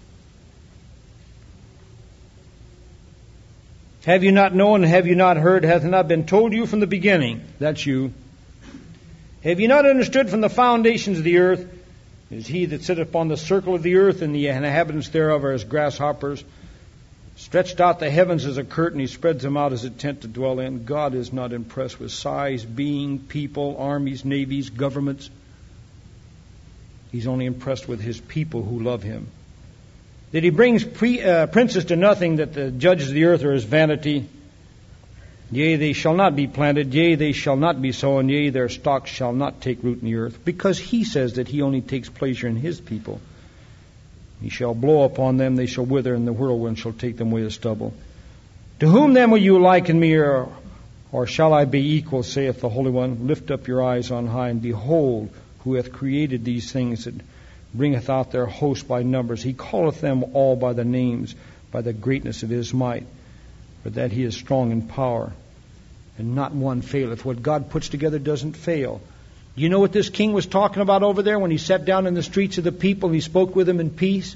Have you not known, have you not heard, hath it not been told you from the beginning? That's you. Have you not understood from the foundations of the earth? Is he that sitteth upon the circle of the earth, and the inhabitants thereof are as grasshoppers? Stretched out the heavens as a curtain, he spreads them out as a tent to dwell in. God is not impressed with size, being, people, armies, navies, governments. He's only impressed with his people who love him. That he brings princes to nothing, that the judges of the earth are as vanity. Yea, they shall not be planted. Yea, they shall not be sown. Yea, their stalks shall not take root in the earth. Because he says that he only takes pleasure in his people. He shall blow upon them, they shall wither, and the whirlwind shall take them away as stubble. To whom then will you liken me, or shall I be equal, saith the Holy One? Lift up your eyes on high, and behold, who hath created these things, that bringeth out their host by numbers. He calleth them all by the names, by the greatness of his might, for that he is strong in power, and not one faileth. What God puts together doesn't fail. You know what this king was talking about over there when he sat down in the streets of the people and he spoke with them in peace?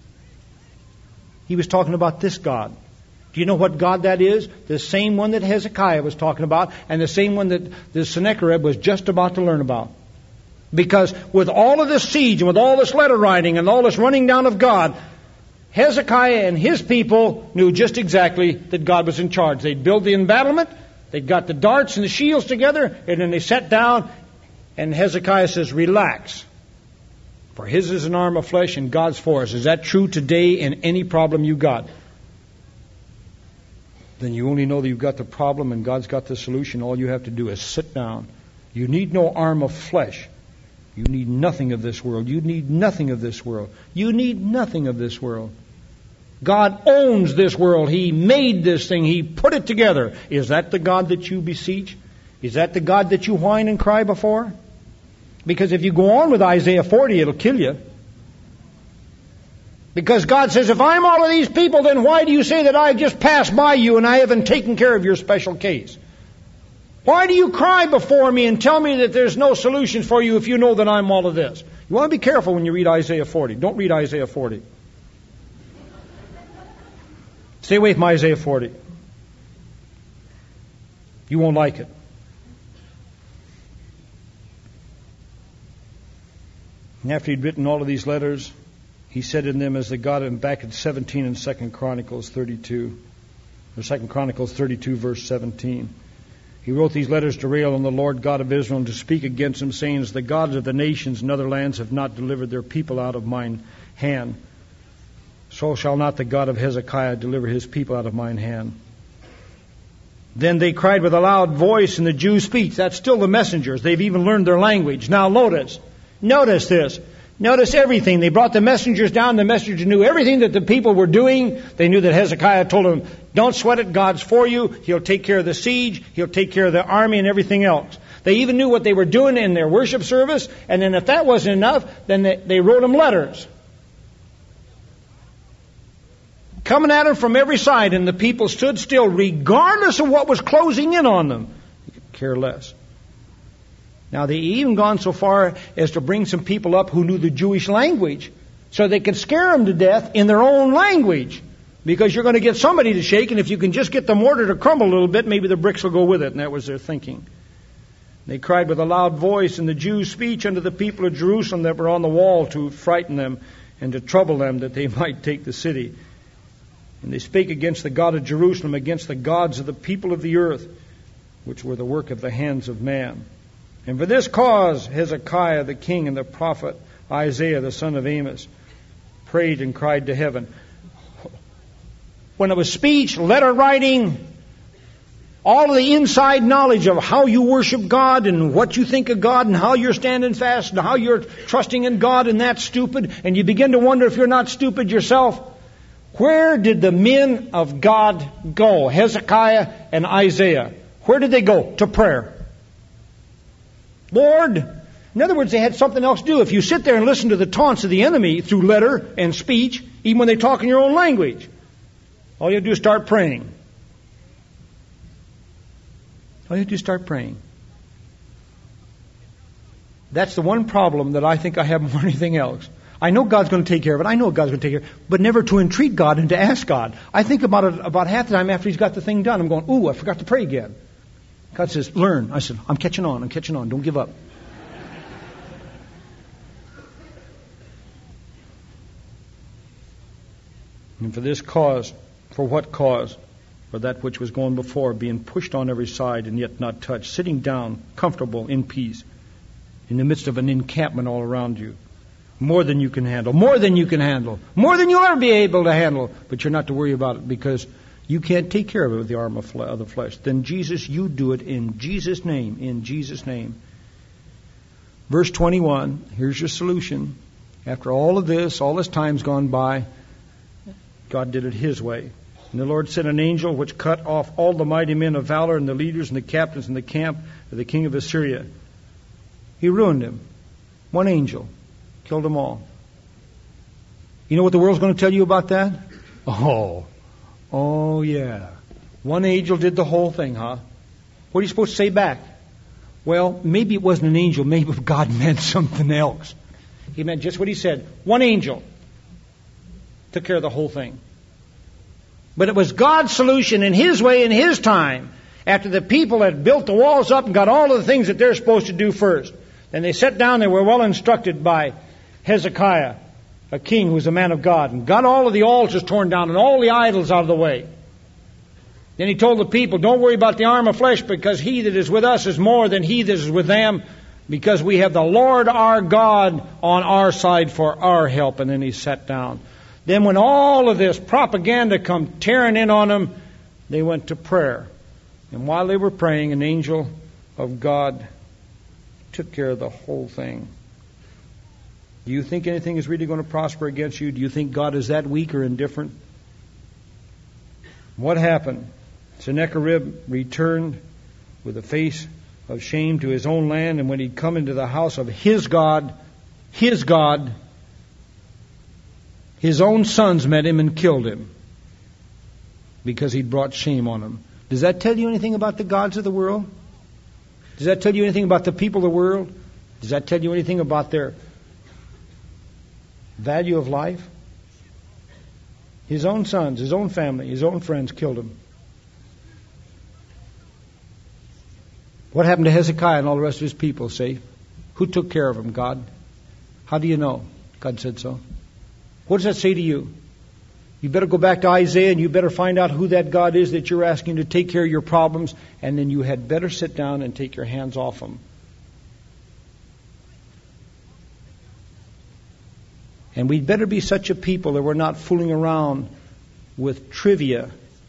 He was talking about this God. Do you know what God that is? The same one that Hezekiah was talking about, and the same one that the Sennacherib was just about to learn about. Because with all of this siege and with all this letter writing and all this running down of God, Hezekiah and his people knew just exactly that God was in charge. They'd build the embattlement, They got the darts and the shields together, and then they sat down, and Hezekiah says, relax. For his is an arm of flesh and God's for us. Is that true today in any problem you got? Then you only know that you've got the problem and God's got the solution. All you have to do is sit down. You need no arm of flesh. You need nothing of this world. You need nothing of this world. You need nothing of this world. God owns this world. He made this thing. He put it together. Is that the God that you beseech? Is that the God that you whine and cry before? Because if you go on with Isaiah 40, it'll kill you. Because God says, if I'm all of these people, then why do you say that I just passed by you and I haven't taken care of your special case? Why do you cry before me and tell me that there's no solution for you if you know that I'm all of this? You want to be careful when you read Isaiah 40. Don't read Isaiah 40. Stay away from Isaiah 40. You won't like it. And after he'd written all of these letters, he said in them as they got him back at 17 in 2 Chronicles 32, or 2 Chronicles 32, verse 17. He wrote these letters to rail on the Lord God of Israel and to speak against him, saying, the gods of the nations and other lands have not delivered their people out of mine hand. So shall not the God of Hezekiah deliver his people out of mine hand. Then they cried with a loud voice in the Jews' speech. That's still the messengers. They've even learned their language. Now notice this. Notice everything. They brought the messengers down. The messengers knew everything that the people were doing. They knew that Hezekiah told them, don't sweat it, God's for you. He'll take care of the siege. He'll take care of the army and everything else. They even knew what they were doing in their worship service. And then if that wasn't enough, then they wrote them letters. Coming at them from every side, and the people stood still regardless of what was closing in on them. You could care less. Now, they even gone so far as to bring some people up who knew the Jewish language so they could scare them to death in their own language. Because you're going to get somebody to shake, and if you can just get the mortar to crumble a little bit, maybe the bricks will go with it. And that was their thinking. They cried with a loud voice in the Jews' speech unto the people of Jerusalem that were on the wall to frighten them and to trouble them that they might take the city. And they spake against the God of Jerusalem, against the gods of the people of the earth, which were the work of the hands of man. And for this cause Hezekiah the king and the prophet Isaiah the son of Amos prayed and cried to heaven. When it was speech, letter writing, all of the inside knowledge of how you worship God and what you think of God and how you're standing fast and how you're trusting in God, and that's stupid, and you begin to wonder if you're not stupid yourself. Where did the men of God go? Hezekiah and Isaiah. Where did they go? To prayer. Lord. In other words, they had something else to do. If you sit there and listen to the taunts of the enemy through letter and speech, even when they talk in your own language, all you have to do is start praying. All you have to do is start praying. That's the one problem that I think I have more than anything else. I know God's going to take care of it. I know God's going to take care of it. But never to entreat God and to ask God. I think about it about half the time after He's got the thing done. I'm going, ooh, I forgot to pray again. God says, learn. I said, I'm catching on. Don't give up. And for this cause, for what cause? For that which was going before, being pushed on every side and yet not touched, sitting down, comfortable, in peace, in the midst of an encampment all around you. More than you can handle, more than you can handle, more than you'll ever be able to handle. But you're not to worry about it because you can't take care of it with the arm of the flesh. Then Jesus, you do it in Jesus' name, in Jesus' name. Verse 21, here's your solution. After all of this, all this time's gone by, God did it His way. And the Lord sent an angel which cut off all the mighty men of valor and the leaders and the captains in the camp of the king of Assyria. He ruined him. One angel killed them all. You know what the world's going to tell you about that? Oh yeah. One angel did the whole thing, huh? What are you supposed to say back? Well, maybe it wasn't an angel. Maybe God meant something else. He meant just what He said. One angel took care of the whole thing. But it was God's solution in His way, in His time, after the people had built the walls up and got all of the things that they're supposed to do first. Then they sat down, they were well instructed by Hezekiah, a king who was a man of God, and got all of the altars torn down and all the idols out of the way. Then he told the people, don't worry about the arm of flesh, because he that is with us is more than he that is with them, because we have the Lord our God on our side for our help. And then he sat down. Then when all of this propaganda come tearing in on them, they went to prayer. And while they were praying, an angel of God took care of the whole thing. Do you think anything is really going to prosper against you? Do you think God is that weak or indifferent? What happened? Sennacherib returned with a face of shame to his own land, and when he'd come into the house of his God, his own sons met him and killed him because he'd brought shame on them. Does that tell you anything about the gods of the world? Does that tell you anything about the people of the world? Does that tell you anything about their value of life? His own sons, his own family, his own friends killed him. What happened to Hezekiah and all the rest of his people, say? Who took care of him? God. How do you know? God said so. What does that say to you? You better go back to Isaiah and you better find out who that God is that you're asking to take care of your problems, and then you had better sit down and take your hands off them. And we'd better be such a people that we're not fooling around with trivia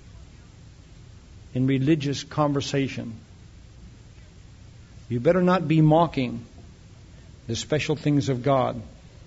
in religious conversation. You better not be mocking the special things of God.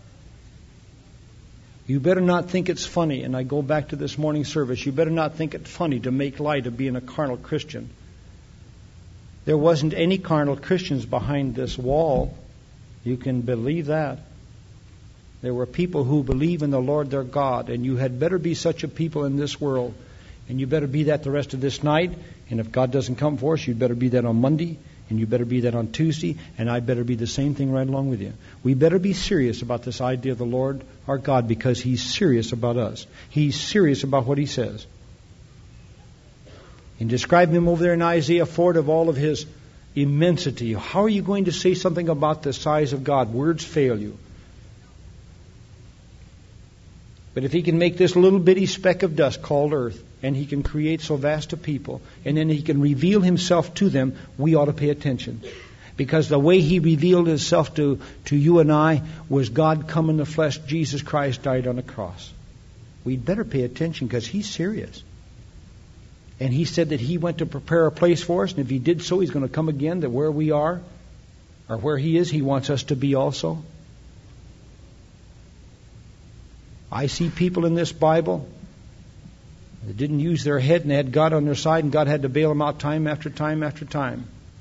You better not think it's funny, and I go back to this morning service, you better not think it funny to make light of being a carnal Christian. There wasn't any carnal Christians behind this wall. You can believe that. There were people who believe in the Lord their God, and you had better be such a people in this world, and you better be that the rest of this night, and if God doesn't come for us, you'd better be that on Monday, and you better be that on Tuesday, and I better be the same thing right along with you. We better be serious about this idea of the Lord our God, because He's serious about us. He's serious about what He says. And describe Him over there in Isaiah 4 of all of His immensity. How are you going to say something about the size of God? Words fail you. But if He can make this little bitty speck of dust called earth, and He can create so vast a people, and then He can reveal Himself to them, we ought to pay attention. Because the way He revealed Himself to you and I was God come in the flesh. Jesus Christ died on the cross. We'd better pay attention because He's serious. And He said that He went to prepare a place for us, and if He did so, He's going to come again, that where we are, or where He is, He wants us to be also. I see people in this Bible that didn't use their head and they had God on their side, and God had to bail them out time after time after time.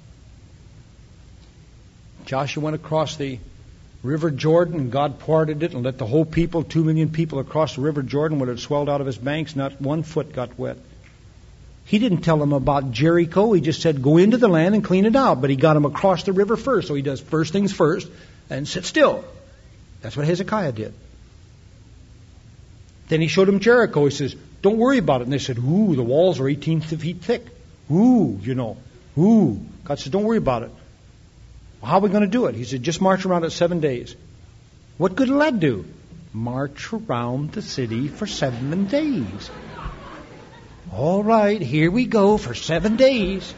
Joshua went across the River Jordan, and God parted it and let the whole people, 2 million people, across the River Jordan when it swelled out of its banks. Not one foot got wet. He didn't tell them about Jericho. He just said, go into the land and clean it out. But He got them across the river first. So He does first things first and sit still. That's what Hezekiah did. Then He showed them Jericho. He says, don't worry about it. And they said, ooh, the walls are 18 feet thick. Ooh, ooh. God said, don't worry about it. Well, how are we going to do it? He said, just march around it 7 days. What good will that do? March around the city for 7 days. All right, here we go for 7 days.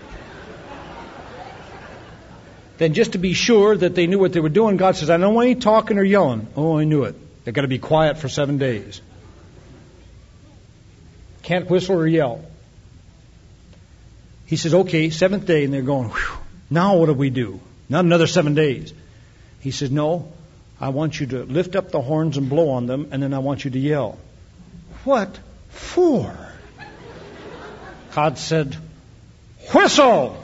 Then just to be sure that they knew what they were doing, God says, I don't want any talking or yelling. Oh, I knew it. They've got to be quiet for 7 days. Can't whistle or yell. He says, okay, 7th day, and they're going, whew, now what do we do? Not another 7 days. He says, no, I want you to lift up the horns and blow on them, and then I want you to yell. What for? God said, whistle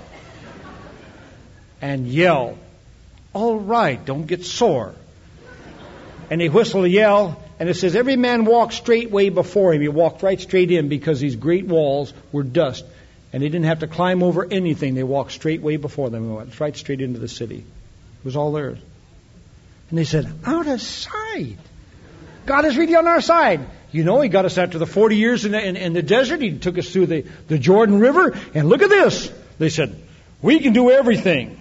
and yell. All right, don't get sore. And they whistle and yell, and it says, every man walked straightway before him. He walked right straight in because these great walls were dust. And they didn't have to climb over anything. They walked straightway before them and went right straight into the city. It was all theirs. And they said, out of sight. God is really on our side. You know, He got us after the 40 years in the desert. He took us through the Jordan River. And look at this. They said, we can do everything.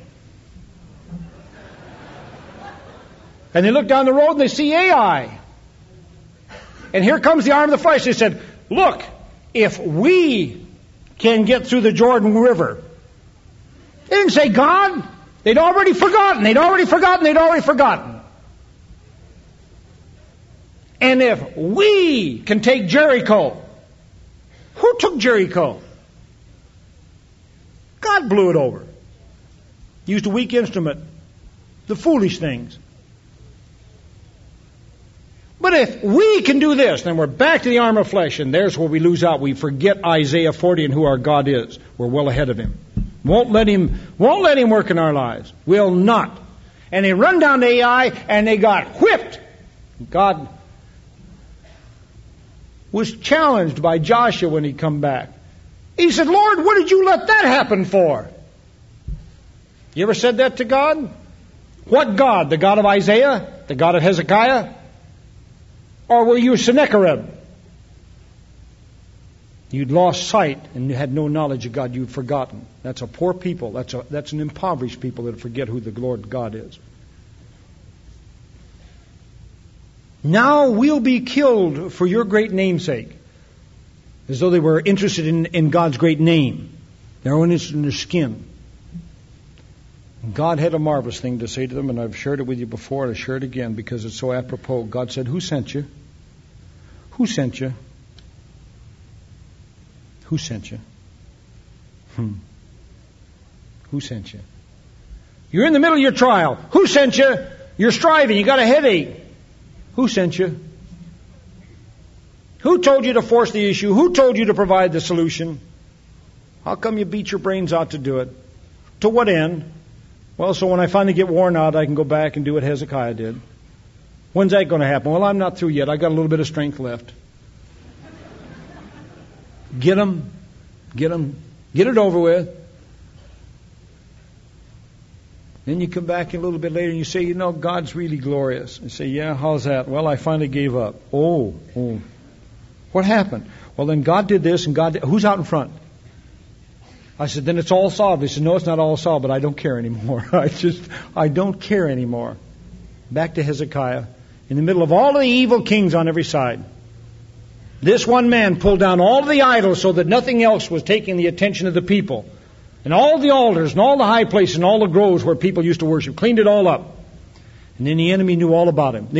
And they look down the road and they see Ai. And here comes the arm of the flesh. They said, look, if we can get through the Jordan River. They didn't say God. They'd already forgotten. And if we can take Jericho, who took Jericho? God blew it over. Used a weak instrument. The foolish things. But if we can do this, then we're back to the arm of flesh, and there's where we lose out. We forget Isaiah 40 and who our God is. We're well ahead of Him. Won't let Him work in our lives. Will not. And they run down to Ai, and they got whipped. God was challenged by Joshua when he come back. He said, Lord, what did you let that happen for? You ever said that to God? What God? The God of Isaiah? The God of Hezekiah? Or were you Sennacherib? You'd lost sight and you had no knowledge of God. You'd forgotten. That's a poor people. That's an impoverished people that forget who the Lord God is. Now we'll be killed for your great namesake. As though they were interested in God's great name. They were interested in their skin. And God had a marvelous thing to say to them, and I've shared it with you before, and I'll share it again because it's so apropos. God said, who sent you? Who sent you? Who sent you? Who sent you? You're in the middle of your trial. Who sent you? You're striving. You got a headache. Who sent you? Who told you to force the issue? Who told you to provide the solution? How come you beat your brains out to do it? To what end? Well, so when I finally get worn out, I can go back and do what Hezekiah did. When's that going to happen? Well, I'm not through yet. I got a little bit of strength left. Get them. Get it over with. Then you come back a little bit later and you say, God's really glorious. And say, yeah, how's that? Well, I finally gave up. Oh. What happened? Well, then God did this and who's out in front? I said, then it's all solved. He said, no, it's not all solved, but I don't care anymore. I don't care anymore. Back to Hezekiah. In the middle of all of the evil kings on every side. This one man pulled down all of the idols so that nothing else was taking the attention of the people. And all the altars and all the high places and all the groves where people used to worship. Cleaned it all up. And then the enemy knew all about him.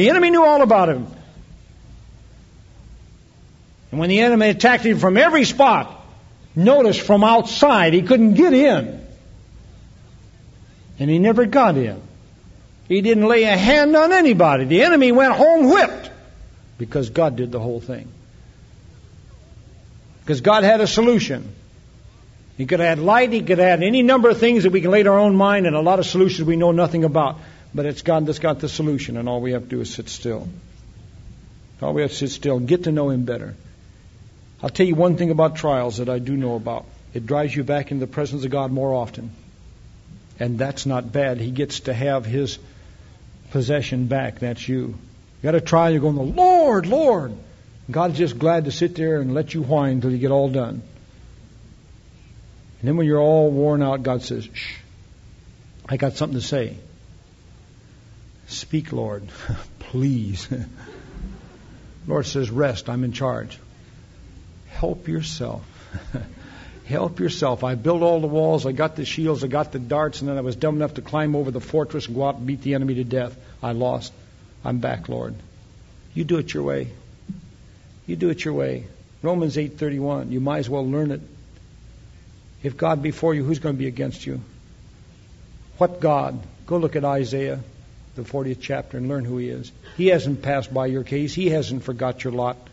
And when the enemy attacked him from every spot, notice from outside, he couldn't get in. And he never got in. He didn't lay a hand on anybody. The enemy went home whipped because God did the whole thing. Because God had a solution. He could have had light, He could have had any number of things that we can lay to our own mind, and a lot of solutions we know nothing about. But it's God that's got the solution, and all we have to do is sit still. All we have to sit still and get to know Him better. I'll tell you one thing about trials that I do know about. It drives you back into the presence of God more often. And that's not bad. He gets to have His possession back. That's you. You got a trial, you're going, Lord, Lord. God's just glad to sit there and let you whine until you get all done. And then when you're all worn out, God says, shh, I got something to say. Speak, Lord, please. Lord says, rest, I'm in charge. Help yourself. Help yourself. I built all the walls, I got the shields, I got the darts, and then I was dumb enough to climb over the fortress and go out and beat the enemy to death. I lost. I'm back, Lord. You do it your way. You do it your way. Romans 8:31. You might as well learn it. If God be for you, who's going to be against you? What God? Go look at Isaiah, the 40th chapter, and learn who He is. He hasn't passed by your case. He hasn't forgot your lot.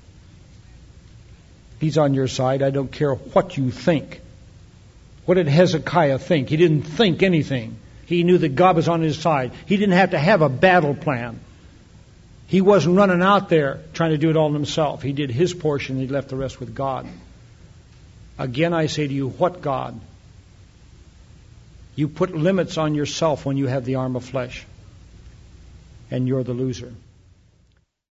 He's on your side. I don't care what you think. What did Hezekiah think? He didn't think anything. He knew that God was on his side. He didn't have to have a battle plan. He wasn't running out there trying to do it all himself. He did his portion and he left the rest with God. Again, I say to you, what God? You put limits on yourself when you have the arm of flesh. And you're the loser.